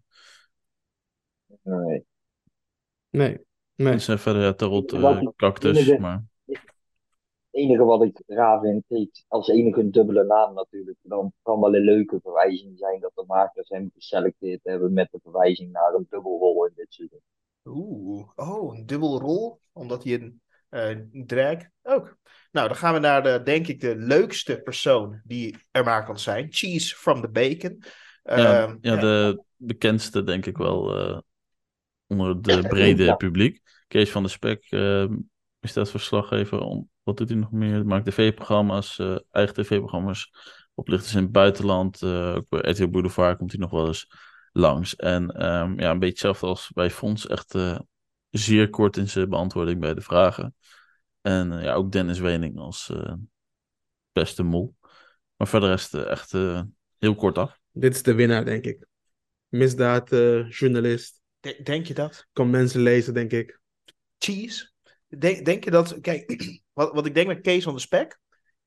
Nee. Nee. nee. Dus uh, verder, ja, tarot, uh, cactus, enige, maar... Het enige wat ik raar vind, heeft als enige een dubbele naam natuurlijk. Dan kan wel een leuke verwijzing zijn dat de makers hem geselecteerd hebben met de verwijzing naar een dubbelrol in dit seizoen. Oeh, oh, een dubbelrol, omdat hij een uh, drag ook. Nou, dan gaan we naar de, denk ik, de leukste persoon die er maar kan zijn. Cheese from the bacon. Uh, ja, ja, ja, de bekendste denk ik wel uh, onder het brede ja. publiek. Kees van der Spek uh, is dat verslaggever. Om, wat doet hij nog meer? Maakt tv-programma's, uh, eigen tv-programma's. Oplichters in het buitenland. Uh, ook bij R T L Boulevard komt hij nog wel eens langs. En um, ja, een beetje hetzelfde als bij Fons. Echt uh, zeer kort in zijn beantwoording bij de vragen. En uh, ja, ook Dennis Wening als uh, beste mol. Maar verder is het uh, echt uh, heel kort af. Dit is de winnaar, denk ik. Misdaad, uh, journalist. De- denk je dat? Kan mensen lezen, denk ik. Cheese? Denk, denk je dat... Kijk, wat, wat ik denk met Kees van der Spek...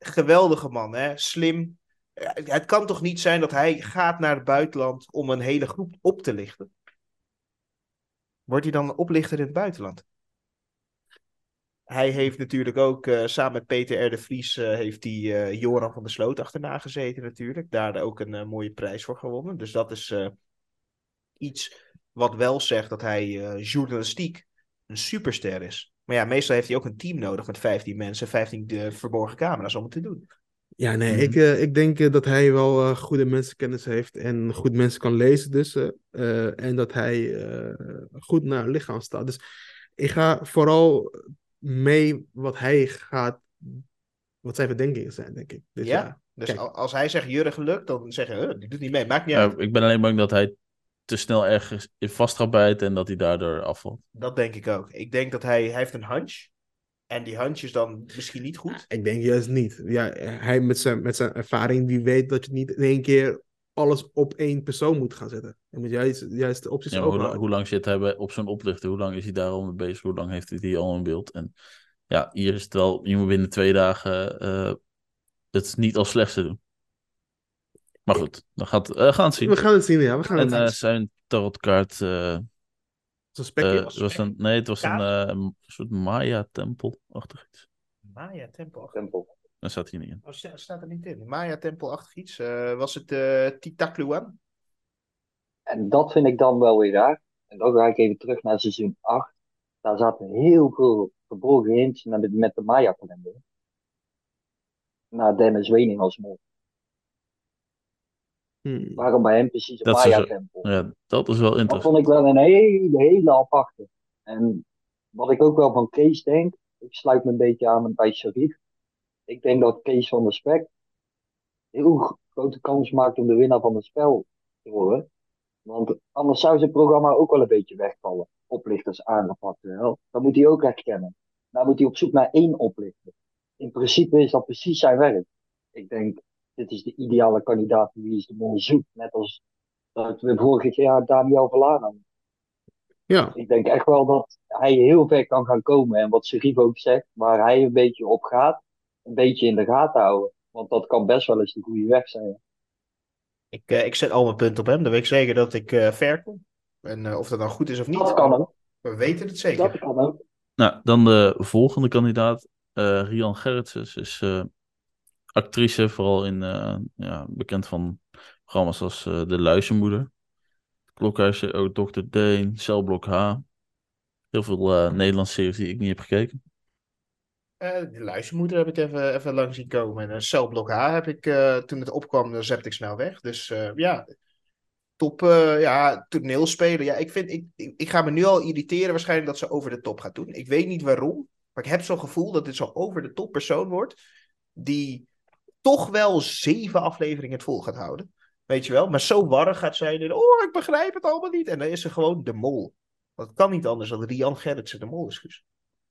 geweldige man, hè? Slim. Eh, Het kan toch niet zijn dat hij gaat naar het buitenland om een hele groep op te lichten? Wordt hij dan een oplichter in het buitenland? Hij heeft natuurlijk ook eh, samen met Peter R. de Vries eh, heeft hij eh, Joran van der Sloot achterna gezeten natuurlijk. Daar ook een eh, mooie prijs voor gewonnen. Dus dat is eh, iets wat wel zegt dat hij eh, journalistiek een superster is. Maar ja, meestal heeft hij ook een team nodig met vijftien mensen, vijftien eh, verborgen camera's om het te doen. Ja, nee, Mhm. ik, eh, ik denk eh, dat hij wel eh, goede mensenkennis heeft en goed mensen kan lezen dus. eh, eh, en dat hij eh, goed naar het lichaam staat. Dus ik ga vooral mee wat hij gaat, wat zijn verdenkingen zijn, denk ik. Dus Ja? ja, Dus kijk. al- als hij zegt Jurgen gelukt, dan zeggen we, die doet niet mee. Maakt niet Ja, uit. ik ben alleen bang dat hij te snel ergens in vast gaat bijten en dat hij daardoor afvalt. Dat denk ik ook. Ik denk dat hij, hij heeft een hunch. En die hunch is dan misschien niet goed. Ik denk juist niet. Ja, hij met zijn, met zijn ervaring, die weet dat je niet in één keer alles op één persoon moet gaan zetten. Je moet juist, juist de opties Ja, maar hoe, la- openhouden. hoe lang zit hij bij- op zo'n oplichter? Hoe lang is hij daar al mee bezig? Hoe lang heeft hij die al in beeld? En ja, hier is het wel, je moet binnen twee dagen eh, het niet als slechtste doen. Maar goed, dan gaat, eh, gaan het zien. We gaan het zien, ja. We gaan En het eh, zien. zijn tarotkaart, eh Zo'n spekje. eh, was een, nee, het was een Kaart? eh, een soort Maya-tempel-achtig iets. Maya Tempel. Tempel. Dat staat hier niet in. Oh, sta- staat er niet in. Maya Tempel-achtig iets. Eh, was het eh Titakluan? En dat vind ik dan wel weer raar. En dan ga ik even terug naar seizoen acht. Daar zaten heel veel verborgen hints met de, met de Maya-kalender. Naar Dennis Wening als mol. Hmm. Waarom bij hem precies een Dat is, dus- Maya-tempel? ja, dat is wel Dat interessant. vond ik wel een hele, hele aparte. En wat ik ook wel van Kees denk, ik sluit me een beetje aan bij Sharif. Ik denk dat Kees van der Spek heel gro- grote kans maakt om de winnaar van het spel te worden. Want anders zou zijn programma ook wel een beetje wegvallen. Oplichters aangepakt, wel. Dan moet hij ook herkennen. Dan moet hij op zoek naar één oplichter. In principe is dat precies zijn werk. Ik denk, dit is de ideale kandidaat die Wie is de Mol zoekt. Net als dat we vorig jaar Daniel Verlaan hadden. Ja, Ik denk echt wel dat hij heel ver kan gaan komen. En wat Serif ook zegt, waar hij een beetje op gaat, een beetje in de gaten houden. Want dat kan best wel eens de goede weg zijn. Ik, eh, ik zet al mijn punten op hem. Dan weet ik zeker dat ik eh, ver kom. En eh, of dat dan goed is of niet, Dat kan ook. we weten het Dat zeker. kan ook. Nou, dan de volgende kandidaat. eh Rian Gerritsen is eh, actrice, vooral in, eh, ja, bekend van programma's als eh, De Luizenmoeder. Klokhuis, ook dokter Deen, Celblok H. Heel veel eh, Nederlandse series die ik niet heb gekeken. Eh, de luistermoeder heb ik even, even lang zien komen. En een celblok H heb ik, eh, toen het opkwam, dan zette ik snel weg. Dus eh, ja, top eh, ja, toneelspeler. Ja, ik, vind, ik, ik, ik ga me nu al irriteren waarschijnlijk dat ze over de top gaat doen. Ik weet niet waarom, maar ik heb zo'n gevoel dat dit zo'n over de top persoon wordt. Die toch wel zeven afleveringen het vol gaat houden. Weet je wel? Maar zo warrig gaat zijn. En, oh, ik begrijp het allemaal niet. En dan is ze gewoon de mol. Want het kan niet anders dan Rian Gerritsen de mol is, Guus.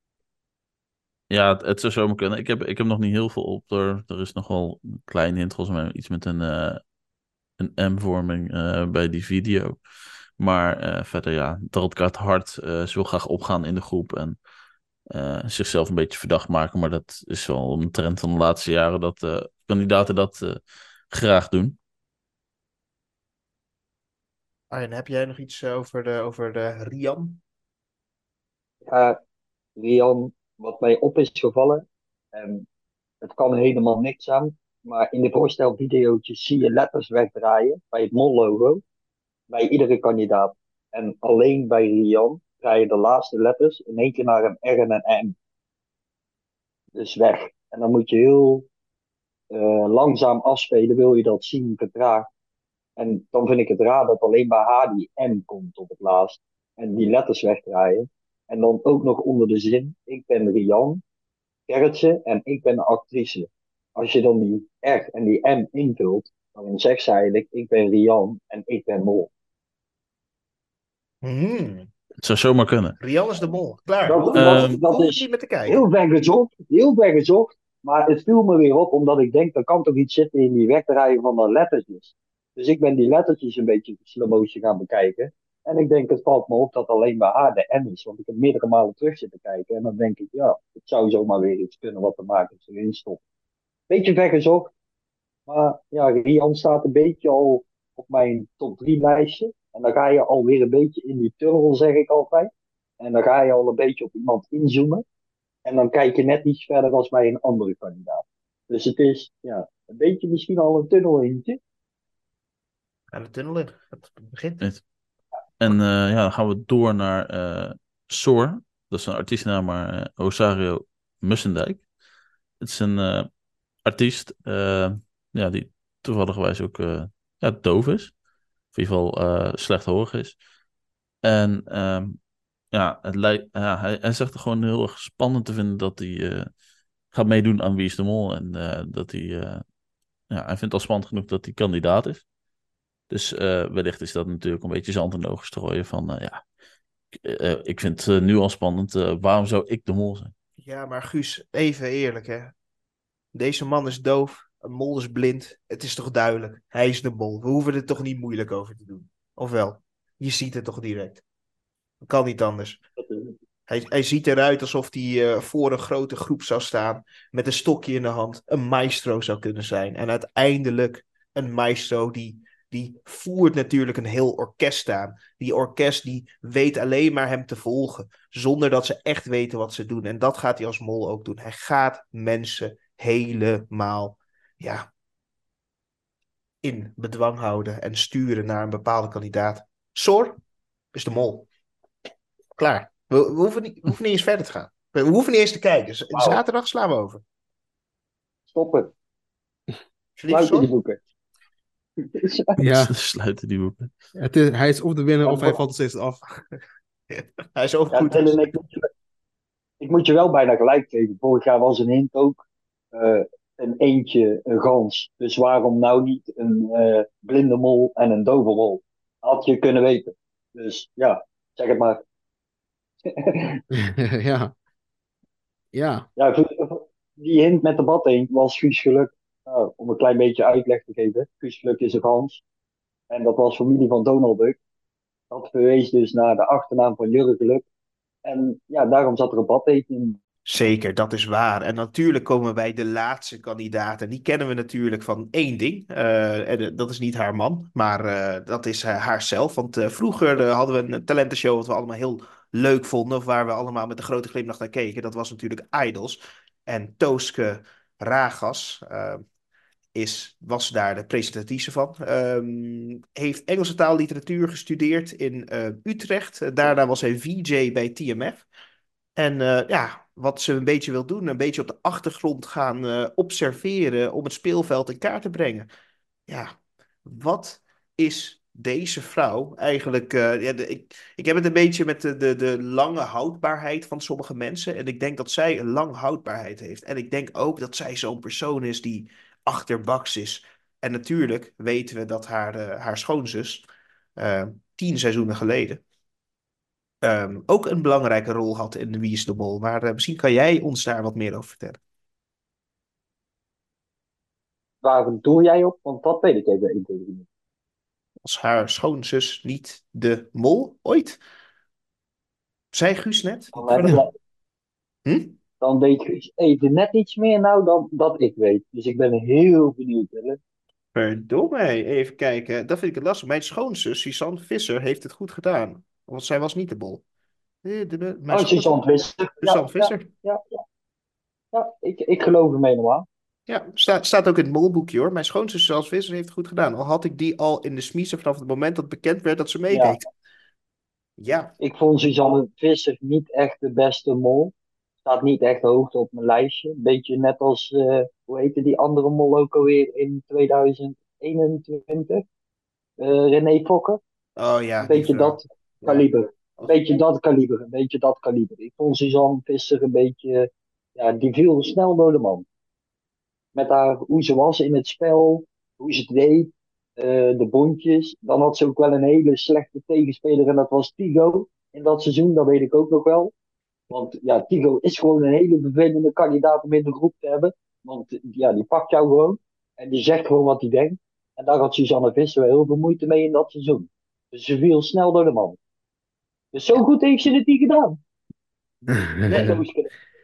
Ja, het, het zou zomaar kunnen. Ik heb, ik heb nog niet heel veel op. Er, er is nog wel een klein hint, volgens mij iets met een, eh, een M-vorming eh, bij die video. Maar eh, verder ja, tarotkaart hard. eh ze wil graag opgaan in de groep en eh, zichzelf een beetje verdacht maken. Maar dat is wel een trend van de laatste jaren dat eh, kandidaten dat eh, graag doen. Arjen, heb jij nog iets eh, over de, over de Rian? Ja, Rian, wat mij op is gevallen, en het kan helemaal niks aan, maar in de voorstelvideootjes zie je letters wegdraaien bij het mol-logo, bij iedere kandidaat. En alleen bij Rian draaien de laatste letters in één keer naar een R en een M. Dus weg. En dan moet je heel eh, langzaam afspelen, wil je dat zien, vertraagd. En dan vind ik het raar dat alleen bij haar die M komt op het laatst. En die letters wegdraaien. En dan ook nog onder de zin, ik ben Rian Gerritsen en ik ben een actrice. Als je dan die R en die M invult, dan zegt ze eigenlijk, ik ben Rian en ik ben Mol. Hmm. Het zou zomaar kunnen. Rian is de mol. Klaar. Dat, Hoef, Ehm, dat, dat hoef ik is niet meer te kijken. heel ver gezocht, heel ver gezocht. Maar het viel me weer op, omdat ik denk, er kan toch iets zitten in die wegdraaien van de lettertjes. Dus ik ben die lettertjes een beetje slow motion gaan bekijken. En ik denk, het valt me op dat alleen bij haar de M is. Want ik heb meerdere malen terug zitten kijken. En dan denk ik, ja, het zou zomaar weer iets kunnen wat de makers erin stoppen. Beetje ver gezocht. Maar ja, Rian staat een beetje al op mijn top drie lijstje. En dan ga je alweer een beetje in die tunnel, zeg ik altijd. En dan ga je al een beetje op iemand inzoomen. En dan kijk je net iets verder als bij een andere kandidaat. Dus het is ja, een beetje misschien al een tunnel eentje. Aan de tunnel in. Het begint. Niet. En eh, ja, dan gaan we door naar eh Soar. Dat is een artiestennaam, maar eh, Rosario Mussendijk. Het is een eh, artiest eh, ja, die toevallig ook eh, ja, doof is. Of in ieder geval eh, slechthorig is. En ehm, ja, het lijkt, ja hij, hij zegt het gewoon heel erg spannend te vinden dat hij eh, gaat meedoen aan Wie is de Mol. En eh, dat hij, eh, ja, hij vindt het al spannend genoeg dat hij kandidaat is. Dus eh, wellicht is dat natuurlijk een beetje zand in de ogen strooien van, eh, ja, ik, eh, ik vind het eh, nu al spannend. eh, waarom zou ik de mol zijn? Ja, maar Guus, even eerlijk hè. Deze man is doof. Een mol is blind. Het is toch duidelijk. Hij is de mol. We hoeven er toch niet moeilijk over te doen. Of wel? Je ziet het toch direct. Dat kan niet anders. Dat is het. Hij, hij ziet eruit alsof hij eh, voor een grote groep zou staan. Met een stokje in de hand. Een maestro zou kunnen zijn. En uiteindelijk een maestro die, die voert natuurlijk een heel orkest aan. Die orkest die weet alleen maar hem te volgen. Zonder dat ze echt weten wat ze doen. En dat gaat hij als mol ook doen. Hij gaat mensen helemaal ja, in bedwang houden. En sturen naar een bepaalde kandidaat. Sor is de mol. Klaar. We, we, hoeven niet, we hoeven niet eens verder te gaan. We, we hoeven niet eens te kijken. Z- Wauw, Zaterdag slaan we over. stoppen. Alsjeblieft, Sluiten die Sor. boeken. Ja, Sluiten die boeken. het is, hij is of de winnaar Ja, of hij maar- valt er steeds af. Hij is ook ja, goed. Dylan, ik, moet je, ik moet je wel bijna gelijk geven. Vorig jaar was een hint ook eh, een eentje, een gans. Dus waarom nou niet een eh, blinde mol en een dove mol? Had je kunnen weten. Dus ja, zeg het maar. Ja, ja. Ja, die hint met de bad eend was Guus Geluk. Nou, om een klein beetje uitleg te geven. Guus Geluk is een gans. En dat was familie van Donald Duck. Dat verwees dus naar de achternaam van Jurgen Geluk. En ja, daarom zat er een bad eend in. Zeker, dat is waar. En natuurlijk komen we bij de laatste kandidaat. En die kennen we natuurlijk van één ding. Eh, en eh, dat is niet haar man, maar eh, dat is eh, haarzelf. Want eh, vroeger eh, hadden we een talentenshow wat we allemaal heel leuk vonden. Of waar we allemaal met een grote glimlach naar keken. Dat was natuurlijk Idols. En Tooske Ragas eh, is, was daar de presentatrice van. Ehm, heeft Engelse taal en literatuur gestudeerd in eh, Utrecht. Eh, daarna was hij V J bij T M F. En eh, ja, wat ze een beetje wil doen, een beetje op de achtergrond gaan eh, observeren om het speelveld in kaart te brengen. Ja, wat is deze vrouw eigenlijk? eh, ja, de- ik, ik heb het een beetje met de, de, de lange houdbaarheid van sommige mensen. En ik denk dat zij een lang houdbaarheid heeft. En ik denk ook dat zij zo'n persoon is die achterbaks is. En natuurlijk weten we dat haar, eh, haar schoonzus, eh, tien seizoenen geleden ehm, ook een belangrijke rol had in de Wie is de Mol. Maar eh, misschien kan jij ons daar wat meer over vertellen. Waar doe jij op? Want dat weet ik even één tegen niet. Was haar schoonzus niet de mol ooit? Zei Guus net? Dan, heb- Hm? dan weet Guus even net iets meer nou dan dat ik weet. Dus ik ben heel benieuwd. Willem. Verdomme, even kijken. Dat vind ik het lastig. Mijn schoonzus, Suzanne Visser, heeft het goed gedaan. Want zij was niet de mol. Eh, de- de- Mijn Oh, schoonzus, Suzanne Visser. Suzanne Ja, ja, Visser. ja, ja. Ja, ik, ik geloof hem helemaal. Ja, staat, staat ook in het molboekje hoor. Mijn schoonzus Suzanne Visser heeft het goed gedaan. Al had ik die al in de smiezen vanaf het moment dat bekend werd dat ze Ja, meedeed. Ja, ik vond Suzanne Visser niet echt de beste mol. Staat niet echt hoog op mijn lijstje. Beetje net als, eh, hoe heette die andere mol ook alweer in tweeduizend eenentwintig? Eh, René Fokker. oh Een ja, die beetje vrouw. dat Ja. kaliber. Een beetje dat kaliber. Een beetje dat kaliber. Ik vond Suzanne Visser een beetje, ja, die viel snel door de man. Met haar, hoe ze was in het spel, hoe ze het deed, eh, de bondjes. Dan had ze ook wel een hele slechte tegenspeler en dat was Tigo in dat seizoen, dat weet ik ook nog wel. Want ja, Tigo is gewoon een hele vervelende kandidaat om in de groep te hebben. Want ja, die pakt jou gewoon en die zegt gewoon wat hij denkt. En daar had Suzanne Visser wel heel veel moeite mee in dat seizoen. Dus ze viel snel door de man. Dus zo goed heeft ze het niet gedaan. Net Ooske.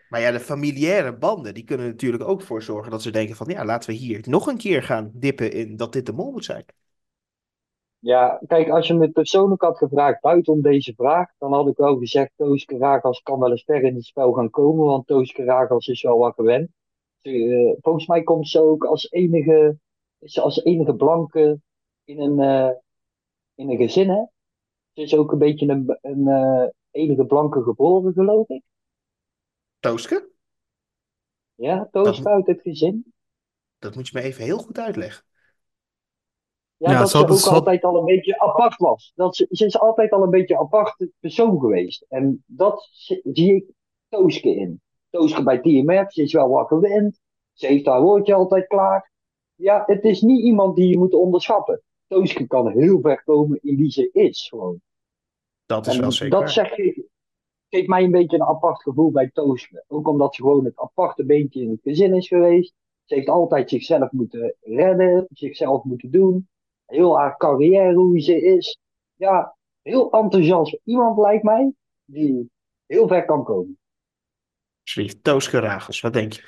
Maar ja, de familiaire banden, die kunnen natuurlijk ook voor zorgen dat ze denken van, ja, laten we hier nog een keer gaan dippen in dat dit de mol moet zijn. Ja, kijk, als je me persoonlijk had gevraagd buitenom deze vraag, dan had ik wel gezegd, Toos Karagas kan wel eens ver in het spel gaan komen, want Toos Karagas is wel wat gewend. Eh, volgens mij komt ze ook als enige, is ze als enige blanke in een, eh, in een gezin, hè? Ze is ook een beetje een, een eh, enige blanke geboren, geloof ik. Tooske? Ja, Dat, Toos moet- uit het gezin. dat moet je me even heel goed uitleggen. Ja, Ja, dat ze ze had, ook ze had, altijd al een beetje apart was. Dat ze, ze is altijd al een beetje een aparte persoon geweest. En dat zi- zie ik Tooske in. Tooske bij T M F, ze is wel wat gewend. Ze heeft haar woordje altijd klaar. Ja, het is niet iemand die je moet onderschatten. Tooske kan heel ver komen in wie ze is, gewoon. Dat is wel En zeker dat waar. zeg ik, geeft mij een beetje een apart gevoel bij Tooske. Ook omdat ze gewoon het aparte beentje in het gezin is geweest. Ze heeft altijd zichzelf moeten redden, zichzelf moeten doen. Heel haar carrière, hoe ze is. Ja, heel enthousiast. Iemand lijkt mij die heel ver kan komen. Alsjeblieft, Tooske Ragels, wat denk je?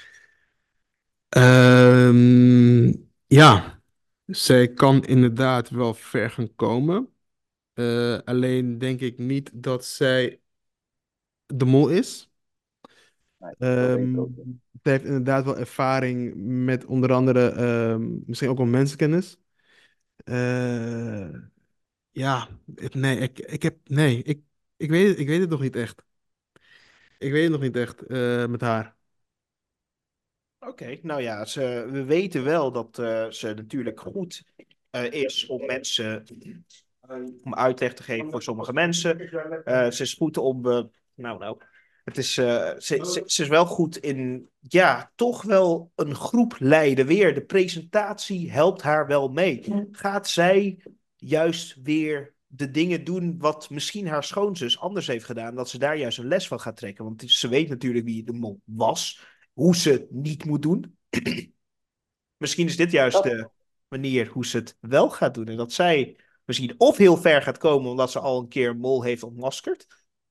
Ehm, ja, zij kan inderdaad wel ver gaan komen. Eh, alleen denk ik niet dat zij de mol is. Nee, dat denk ik Ehm ook. Zij heeft inderdaad wel ervaring met onder andere ehm, misschien ook wel mensenkennis. Eh, ja, ik- nee, ik, ik heb, nee, ik, ik weet, het- ik weet het nog niet echt. Ik weet het nog niet echt eh, met haar. Oké, nou ja, ze, we weten wel dat eh, ze natuurlijk goed eh, is om mensen, om uitleg te geven voor sommige mensen. Eh, ze is goed om, eh, nou nou, het is, eh, ze, ze, ze is wel goed in, ja, toch wel een groep leiden weer. De presentatie helpt haar wel mee. Gaat zij juist weer de dingen doen wat misschien haar schoonzus anders heeft gedaan, dat ze daar juist een les van gaat trekken? Want ze weet natuurlijk wie de mol was, hoe ze het niet moet doen. Misschien is dit juist Dat, de manier hoe ze het wel gaat doen. En dat zij misschien of heel ver gaat komen omdat ze al een keer een mol heeft ontmaskerd.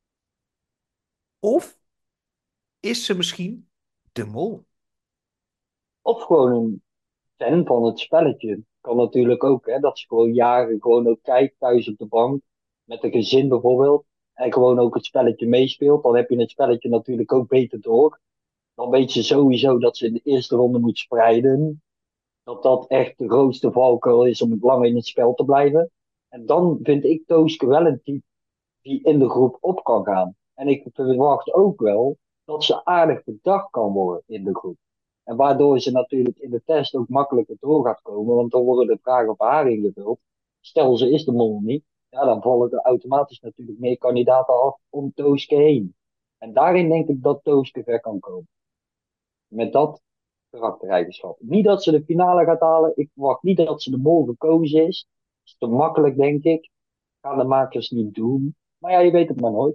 Of is ze misschien de mol? of gewoon een fan van het spelletje. Kan natuurlijk ook, hè, dat ze gewoon jaren gewoon ook kijkt thuis op de bank. Met een gezin bijvoorbeeld. En gewoon ook het spelletje meespeelt. Dan heb je het spelletje natuurlijk ook beter door. Dan weet ze sowieso dat ze in de eerste ronde moet spreiden. Dat dat echt de grootste valkuil is om lang in het spel te blijven. En dan vind ik Tooske wel een type die in de groep op kan gaan. En ik verwacht ook wel dat ze aardig bedacht kan worden in de groep. En waardoor ze natuurlijk in de test ook makkelijker door gaat komen, want dan worden de vragen op haar ingevuld. Stel ze is de mol niet, ja, dan vallen er automatisch natuurlijk meer kandidaten af om Tooske heen. En daarin denk ik dat Tooske ver kan komen. Met dat karaktereigenschap. Niet dat ze de finale gaat halen. Ik verwacht niet dat ze de mol gekozen is. Dat is te makkelijk, denk ik. Gaan de makers niet doen. Maar ja, je weet het maar nooit.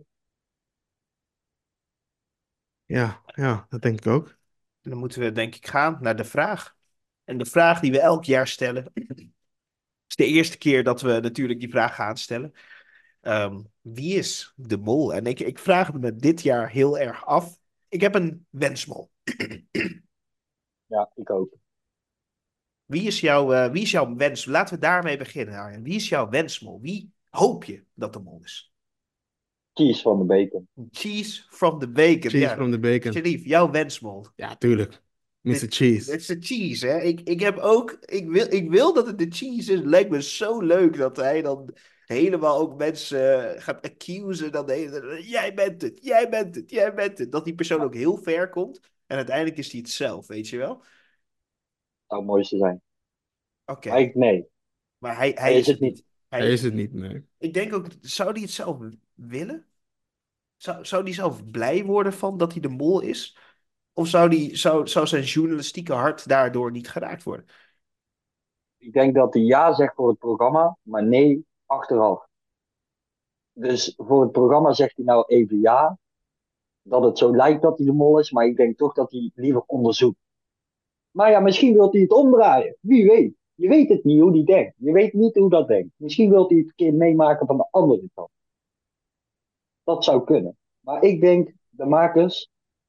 Ja, ja, dat denk ik ook. En dan moeten we denk ik gaan naar de vraag. En de vraag die we elk jaar stellen. Is de eerste keer dat we natuurlijk die vraag gaan stellen. Ehm, wie is de mol? En ik, ik vraag het me dit jaar heel erg af. Ik heb een wensmol. Ja, ik ook. Wie is jouw, eh, wie is jouw wens? Laten we daarmee beginnen, Arjen. Wie is jouw wensmol? Wie hoop je dat de mol is? Kies van de bacon. Cheese from the bacon. Cheese Ja, from the bacon. Sharif, jouw wensmol. Ja, tuurlijk. mister Dit Cheese. dit is de cheese, hè? Ik, ik heb ook. Ik wil, ik wil dat het de cheese is. Het lijkt me zo leuk dat hij dan helemaal ook mensen eh, gaat accusen. Dan de hele, jij bent het, jij bent het, jij bent het. Dat die persoon Ja, ook heel ver komt. En uiteindelijk is hij het zelf, weet je wel? zou het mooiste zijn. Maar Oké, ik, nee, maar hij, hij hij is is het het niet. niet. Hij Hij is is het het niet. niet, nee. Ik denk ook, zou hij het zelf willen? Zou, zou die zelf blij worden van dat hij de mol is? Of zou, die, zou, zou zijn journalistieke hart daardoor niet geraakt worden? Ik denk dat hij ja zegt voor het programma, maar nee achteraf. Dus voor het programma zegt hij nou even ja. Dat het zo lijkt dat hij de mol is, maar ik denk toch dat hij liever onderzoekt. Maar ja, misschien wil hij het omdraaien. Wie weet. Je weet het niet hoe die denkt. Je weet niet hoe dat denkt. Misschien wil hij het een keer meemaken van de andere kant. Dat zou kunnen. Maar ik denk, de makers,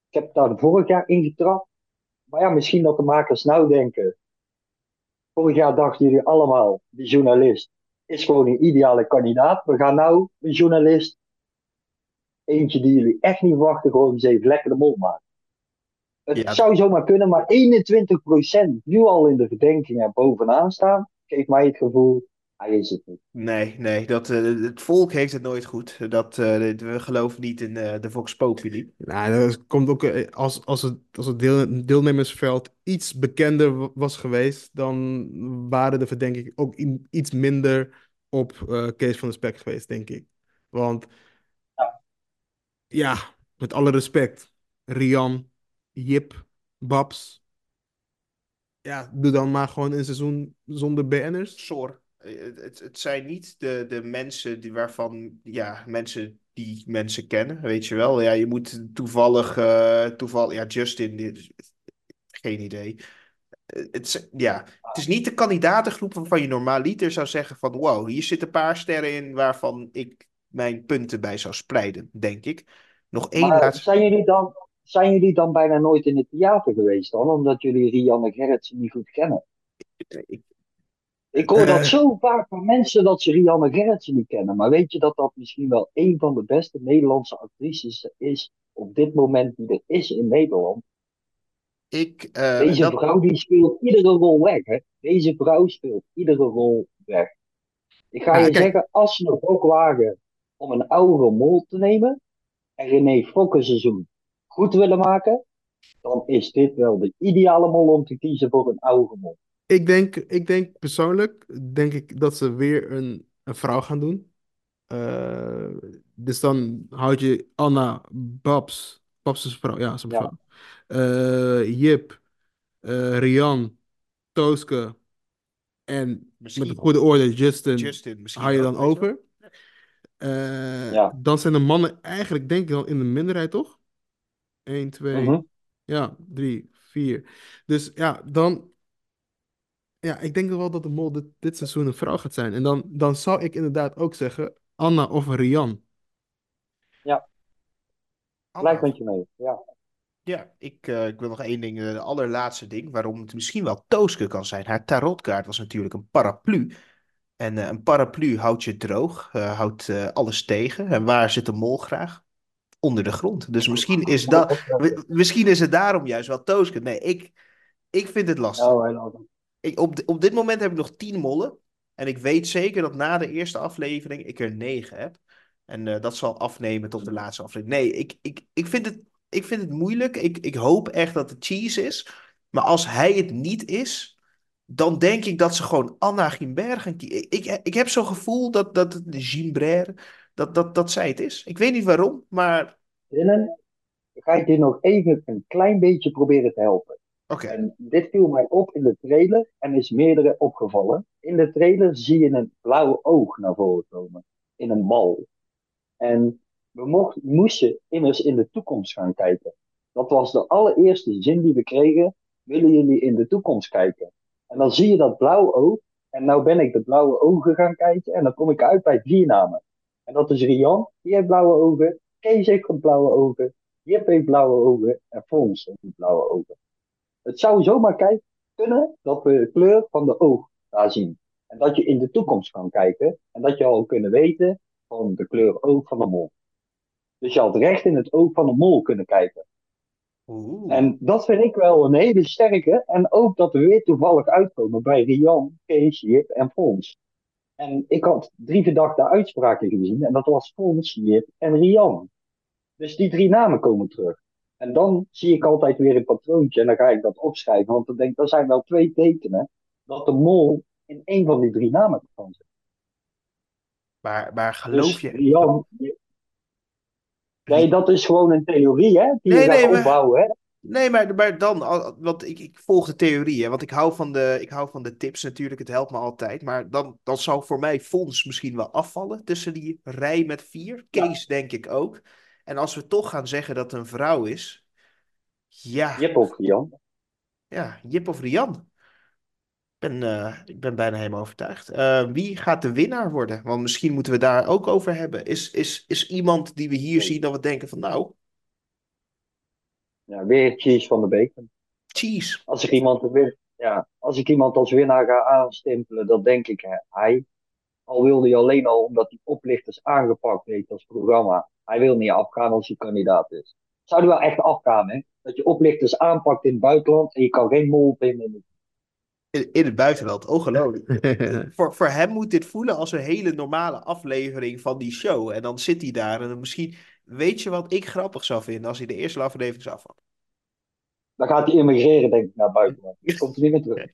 Ik heb daar vorig jaar in getrapt. Maar ja, misschien dat de makers nou denken. Vorig jaar dachten jullie allemaal, die journalist is gewoon een ideale kandidaat. We gaan nou een journalist, eentje die jullie echt niet verwachten, gewoon eens even lekker de mond maken. Het Ja, zou zomaar kunnen, maar eenentwintig procent nu al in de verdenkingen bovenaan staan, geeft mij het gevoel, hij is het niet. nee, nee. Dat, eh, het volk heeft het nooit goed. Dat, eh, we geloven niet in eh, de Vox Populi. Nou, dat komt ook eh, als, als het, als het deel, deelnemersveld iets bekender wa- was geweest, dan waren de verdenkingen ook i- iets minder op eh Kees van der Spek geweest, denk ik. Want Ja, ja, met alle respect, Rian, Jip, Babs, ja, doe dan maar gewoon een seizoen zonder B N'ers. Sor. Eh, Het, het, het zijn niet de, de mensen die, waarvan, ja, mensen die mensen kennen, weet je wel. Ja, je moet toevallig, eh toevallig, ja, Justin, dit- geen idee. Eh, Het, is- ja, het is niet de kandidatengroep waarvan je normaaliter zou zeggen van, wow, hier zitten een paar sterren in waarvan ik mijn punten bij zou spreiden, denk ik. Nog één maar laatste. zijn jullie dan, zijn jullie dan bijna nooit in het theater geweest dan, omdat jullie Rianne Gerritsen niet goed kennen? Ik, Ik hoor dat Eh, zo vaak van mensen dat ze Rianne Gerritsen niet kennen. Maar weet je dat dat misschien wel een van de beste Nederlandse actrices is op dit moment die er is in Nederland? ik eh, Deze dat, vrouw die speelt iedere rol weg, hè? Deze vrouw speelt iedere rol weg. Ik ga nou, je kijk, zeggen, als ze nog ook wagen om een oude mol te nemen en René Fokke seizoen goed willen maken, dan is dit wel de ideale mol om te kiezen voor een oude mol. ik denk, ik denk persoonlijk, denk ik dat ze weer een, een vrouw gaan doen. Eh, dus dan houd je Anna, Babs, Babs is een vrouw, ja, is een Ja. vrouw. Eh, Jip, eh, Rian, Tooske en met een misschien goede orde Justin Justin, hou misschien je ook, dan weet je wel. over. Eh, Ja. dan zijn de mannen eigenlijk denk ik dan in de minderheid, toch? Eén, twee, Mhm. ja, drie, vier. Dus ja, dan, ja, ik denk wel dat de mol dit, dit seizoen een vrouw gaat zijn. En dan, dan zou ik inderdaad ook zeggen Anna of Rian. Ja, gelijk Anna. met je mee. Ja. Ja, ik, eh, ik wil nog één ding, eh, de allerlaatste ding, waarom het misschien wel Tooske kan zijn. Haar tarotkaart was natuurlijk een paraplu. En eh, een paraplu houdt je droog, eh, houdt eh, alles tegen. En waar zit de mol graag? Onder de grond. Dus misschien is dat, mi- misschien is het daarom juist wel Tooske. Nee, ik, ik vind het lastig. Oh, helemaal. Ik, op, di- op dit moment heb ik nog tien mollen. En ik weet zeker dat na de eerste aflevering ik er negen heb. En eh, dat zal afnemen tot de laatste aflevering. Nee, ik, ik, ik, vind, het, ik vind het moeilijk. Ik, ik hoop echt dat het cheese is. Maar als hij het niet is, dan denk ik dat ze gewoon Anna Gimberg gaan kiezen. Ik, ik, ik heb zo'n gevoel dat, dat het de Gimberg, dat, dat, dat zij het is. Ik weet niet waarom, maar Dylan, ga ik je nog even een klein beetje proberen te helpen. oké. En dit viel mij op in de trailer en is meerdere opgevallen. In de trailer zie je een blauw oog naar voren komen. In een bal. En we mocht, moesten immers in de toekomst gaan kijken. Dat was de allereerste zin die we kregen. Willen jullie in de toekomst kijken? En dan zie je dat blauwe oog. En nou ben ik de blauwe ogen gaan kijken. En dan kom ik uit bij vier namen. En dat is Rian, die heeft blauwe ogen. Kees heeft blauwe ogen. Jip heeft blauwe ogen. En Fons heeft blauwe ogen. Het zou zomaar kijken, kunnen dat we de kleur van de oog daar zien. En dat je in de toekomst kan kijken. En dat je al kunnen weten van de kleur oog van de mol. Dus je had recht in het oog van de mol kunnen kijken. Oeh. En dat vind ik wel een hele sterke. En ook dat we weer toevallig uitkomen bij Rian, Kees, Jip en Fons. En ik had drie verdachte uitspraken gezien. En dat was Fons, Jip en Rian. Dus die drie namen komen terug. En dan zie ik altijd weer een patroontje. En dan ga ik dat opschrijven. Want dan denk ik, dat zijn wel twee tekenen. Dat de mol in één van die drie namen kan zitten. Maar, maar geloof Dus je... Rian. Nee, dat is gewoon een theorie, hè? Die je Nee, gaat nee, maar, opbouwen, hè? nee, maar, maar dan, al- want ik, ik volg de theorie, hè, want ik hou van de, ik hou van de tips natuurlijk, het helpt me altijd. Maar dan, dan zou voor mij Fons misschien wel afvallen tussen die rij met vier. Ja, Kees denk ik ook. En als we toch gaan zeggen dat het een vrouw is, ja, Jip of Rian. ja, Jip of Rian. Ik ben, eh, ik ben bijna helemaal overtuigd. Eh, wie gaat de winnaar worden? Want misschien moeten we daar ook over hebben. Is, is, is iemand die we hier zien dat we denken van nou, Ja, weer Cheese van de Bacon. Cheese. Als ik iemand, weer, ja, als ik iemand als winnaar ga aanstempelen, dan denk ik hè, hij. Al wilde hij alleen al omdat hij oplichters aangepakt heeft als programma. Hij wil niet afgaan als hij kandidaat is. Zou hij wel echt afgaan, hè? Dat je oplichters aanpakt in het buitenland en je kan geen mol vinden in het... In, in het buitenland, ongelooflijk. voor, voor hem moet dit voelen als een hele normale aflevering van die show. En dan zit hij daar en dan misschien... Weet je wat ik grappig zou vinden als hij de eerste aflevering zou afvallen? Dan gaat hij immigreren, denk ik, naar het buitenland. Komt hij niet meer terug.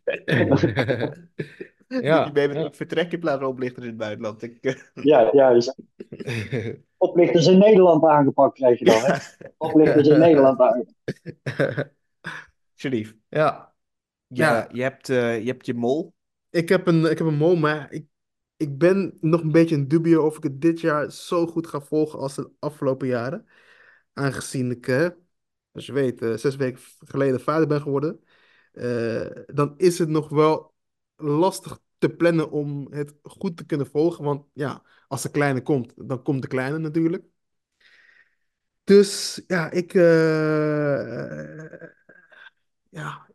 Doet hij Ja, mee met ja. een vertrek in plaats van oplichters in het buitenland? Ik, eh, Ja, juist. Oplichters in Nederland aangepakt krijg je dan, hè? Oplichters in Nederland aangepakt. Sharif, Ja, ja, ja. je hebt, eh, je hebt je mol. Ik heb een, ik heb een mol, maar ik, ik ben nog een beetje in dubio of ik het dit jaar zo goed ga volgen als de afgelopen jaren. Aangezien ik, eh, als je weet, eh, zes weken geleden vader ben geworden. Eh, dan is het nog wel lastig te plannen om het goed te kunnen volgen. Want ja, als de kleine komt, dan komt de kleine natuurlijk. Dus ja, ik, eh, ja,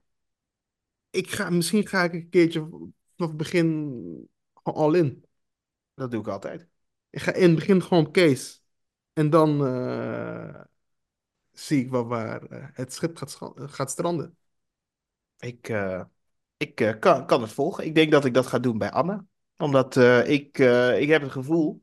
ik ga, misschien ga ik een keertje vanaf het begin gewoon all in. Dat doe ik altijd. Ik ga in het begin gewoon Kees. En dan eh, zie ik wel waar eh, het schip gaat, scha- gaat stranden. Ik, eh, ik eh, kan, kan het volgen. Ik denk dat ik dat ga doen bij Anna. Omdat eh, ik, eh, ik heb het gevoel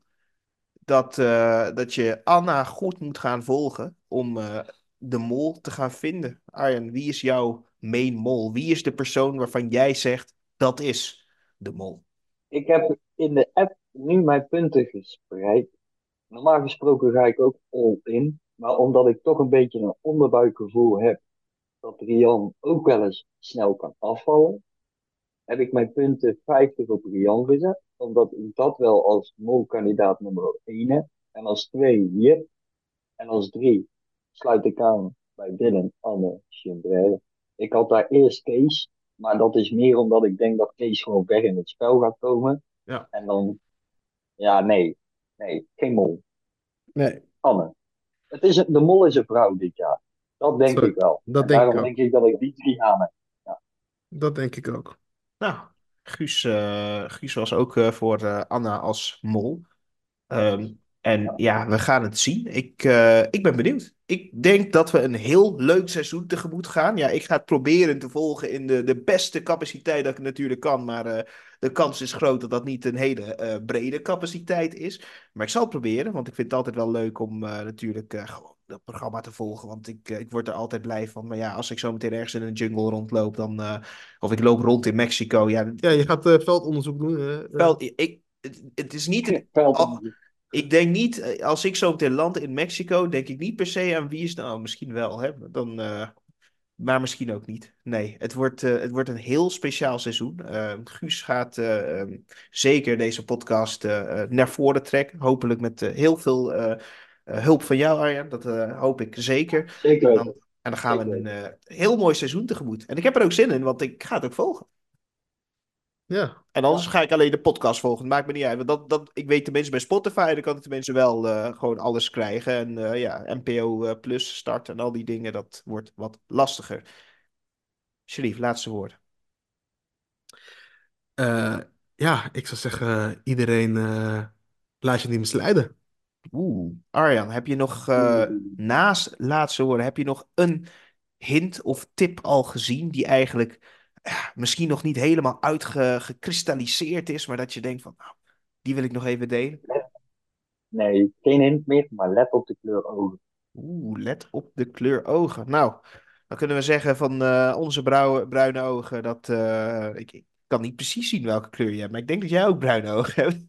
dat, eh, dat je Anna goed moet gaan volgen om eh, de mol te gaan vinden. Arjen, wie is jouw main mol? Wie is de persoon waarvan jij zegt dat is de mol? Ik heb in de app nu mijn punten gespreid. Normaal gesproken ga ik ook all in. Maar omdat ik toch een beetje een onderbuikgevoel heb dat Rian ook wel eens snel kan afvallen, heb ik mijn punten vijftig op Rian gezet. Omdat ik dat wel als molkandidaat nummer één heb. En als twee Jip. En als drie sluit ik aan bij Dylan, Anne, Chimbrelle. Ik had daar eerst Kees. Maar dat is meer omdat ik denk dat Kees gewoon ver in het spel gaat komen. Ja, En dan, ja, nee. Nee, geen mol. nee, Anne. Het is een, de mol is een vrouw dit jaar. Dat denk sorry. ik wel. Dat En denk ik daarom ook. denk ik dat ik die drie namen heb. Ja, Dat denk ik ook. Nou, Guus, eh, Guus was ook eh, voor eh, Anna als mol. Ehm, en ja. ja, we gaan het zien. Ik, eh, ik ben benieuwd. Ik denk dat we een heel leuk seizoen tegemoet gaan. Ja, ik ga het proberen te volgen in de, de beste capaciteit dat ik natuurlijk kan. Maar eh, de kans is groot dat dat niet een hele eh, brede capaciteit is. Maar ik zal het proberen, want ik vind het altijd wel leuk om eh, natuurlijk eh, gewoon dat programma te volgen. Want ik, eh, ik word er altijd blij van. Maar ja, als ik zo meteen ergens in een jungle rondloop, dan, eh, of ik loop rond in Mexico. Ja, Ja, je gaat eh, veldonderzoek doen. hè? Eh, wel, ik, het, het is niet het. al- Veldonderzoek. Ik denk niet, eh, als ik zo meteen land in Mexico, denk ik niet per se aan wie is nou, misschien wel, hè? Dan, eh, maar misschien ook niet. Nee, het wordt, eh, het wordt een heel speciaal seizoen. Eh, Guus gaat eh, ehm, zeker deze podcast eh, eh, naar voren trekken. Hopelijk met eh, heel veel eh, eh, hulp van jou, Arjan. Dat eh, hoop ik zeker. Zeker En dan, weten. en dan gaan we Zeker een weten. eh, heel mooi seizoen tegemoet. En ik heb er ook zin in, want ik ga het ook volgen. ja, En anders Ja, ga ik alleen de podcast volgen. Maakt me niet uit. Want dat, dat, ik weet tenminste bij Spotify, dan kan ik tenminste wel eh, gewoon alles krijgen. En eh, ja, N P O eh, Plus start en al die dingen, dat wordt wat lastiger. Sharif, laatste woord. Eh, ja, ik zou zeggen, iedereen eh, laat je niet misleiden. Oeh, Arjan, heb je nog eh, oeh. naast laatste woorden, heb je nog een hint of tip al gezien die eigenlijk ja, misschien nog niet helemaal uitgekristalliseerd is, maar dat je denkt van, nou, die wil ik nog even delen? Let- Nee, geen hint meer, maar let op de kleur ogen. Oeh, let op de kleur ogen. Nou, dan kunnen we zeggen van eh, onze brauwe, bruine ogen dat eh, ik, ik kan niet precies zien welke kleur je hebt, maar ik denk dat jij ook bruine ogen hebt.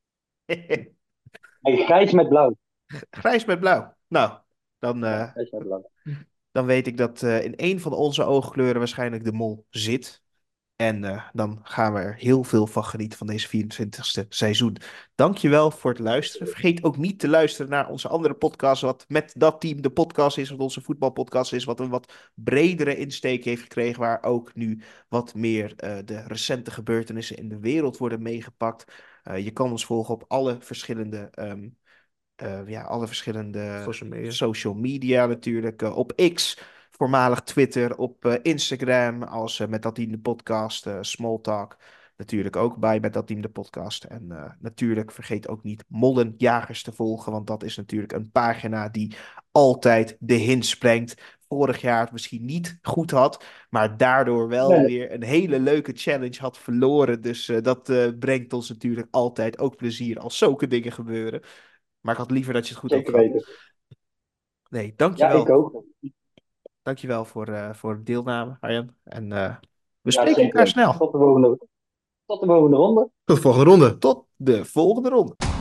Nee, grijs met blauw. Grijs met blauw. Nou, dan, Ja, eh, grijs met blauw. dan weet ik dat eh, in een van onze oogkleuren waarschijnlijk de mol zit. En eh, dan gaan we er heel veel van genieten van deze vierentwintigste seizoen. Dankjewel voor het luisteren. Vergeet ook niet te luisteren naar onze andere podcast, wat met dat team de podcast is, wat onze voetbalpodcast is, wat een wat bredere insteek heeft gekregen, waar ook nu wat meer eh, de recente gebeurtenissen in de wereld worden meegepakt. Eh, je kan ons volgen op alle verschillende ehm, eh, ja, alle verschillende Social media. social media natuurlijk. Eh, op X voormalig Twitter, op uh, Instagram, als uh, Met Dat Team de podcast, uh, Smalltalk. Natuurlijk ook bij Met Dat Team de podcast. En uh, natuurlijk vergeet ook niet Mollenjagers te volgen, want dat is natuurlijk een pagina die altijd de hints brengt. Vorig jaar het misschien niet goed had, maar daardoor wel Nee. weer een hele leuke challenge had verloren. Dus uh, dat uh, brengt ons natuurlijk altijd ook plezier als zulke dingen gebeuren. Maar ik had liever dat je het goed had Zeker gehad. weten. Nee, Ja, dankjewel. ik ook. Dankjewel voor, uh, voor de deelname, Arjan. En uh, we Ja, spreken zeker elkaar weten. snel. Tot de volgende, tot de volgende ronde. Tot de volgende ronde. Tot de volgende ronde.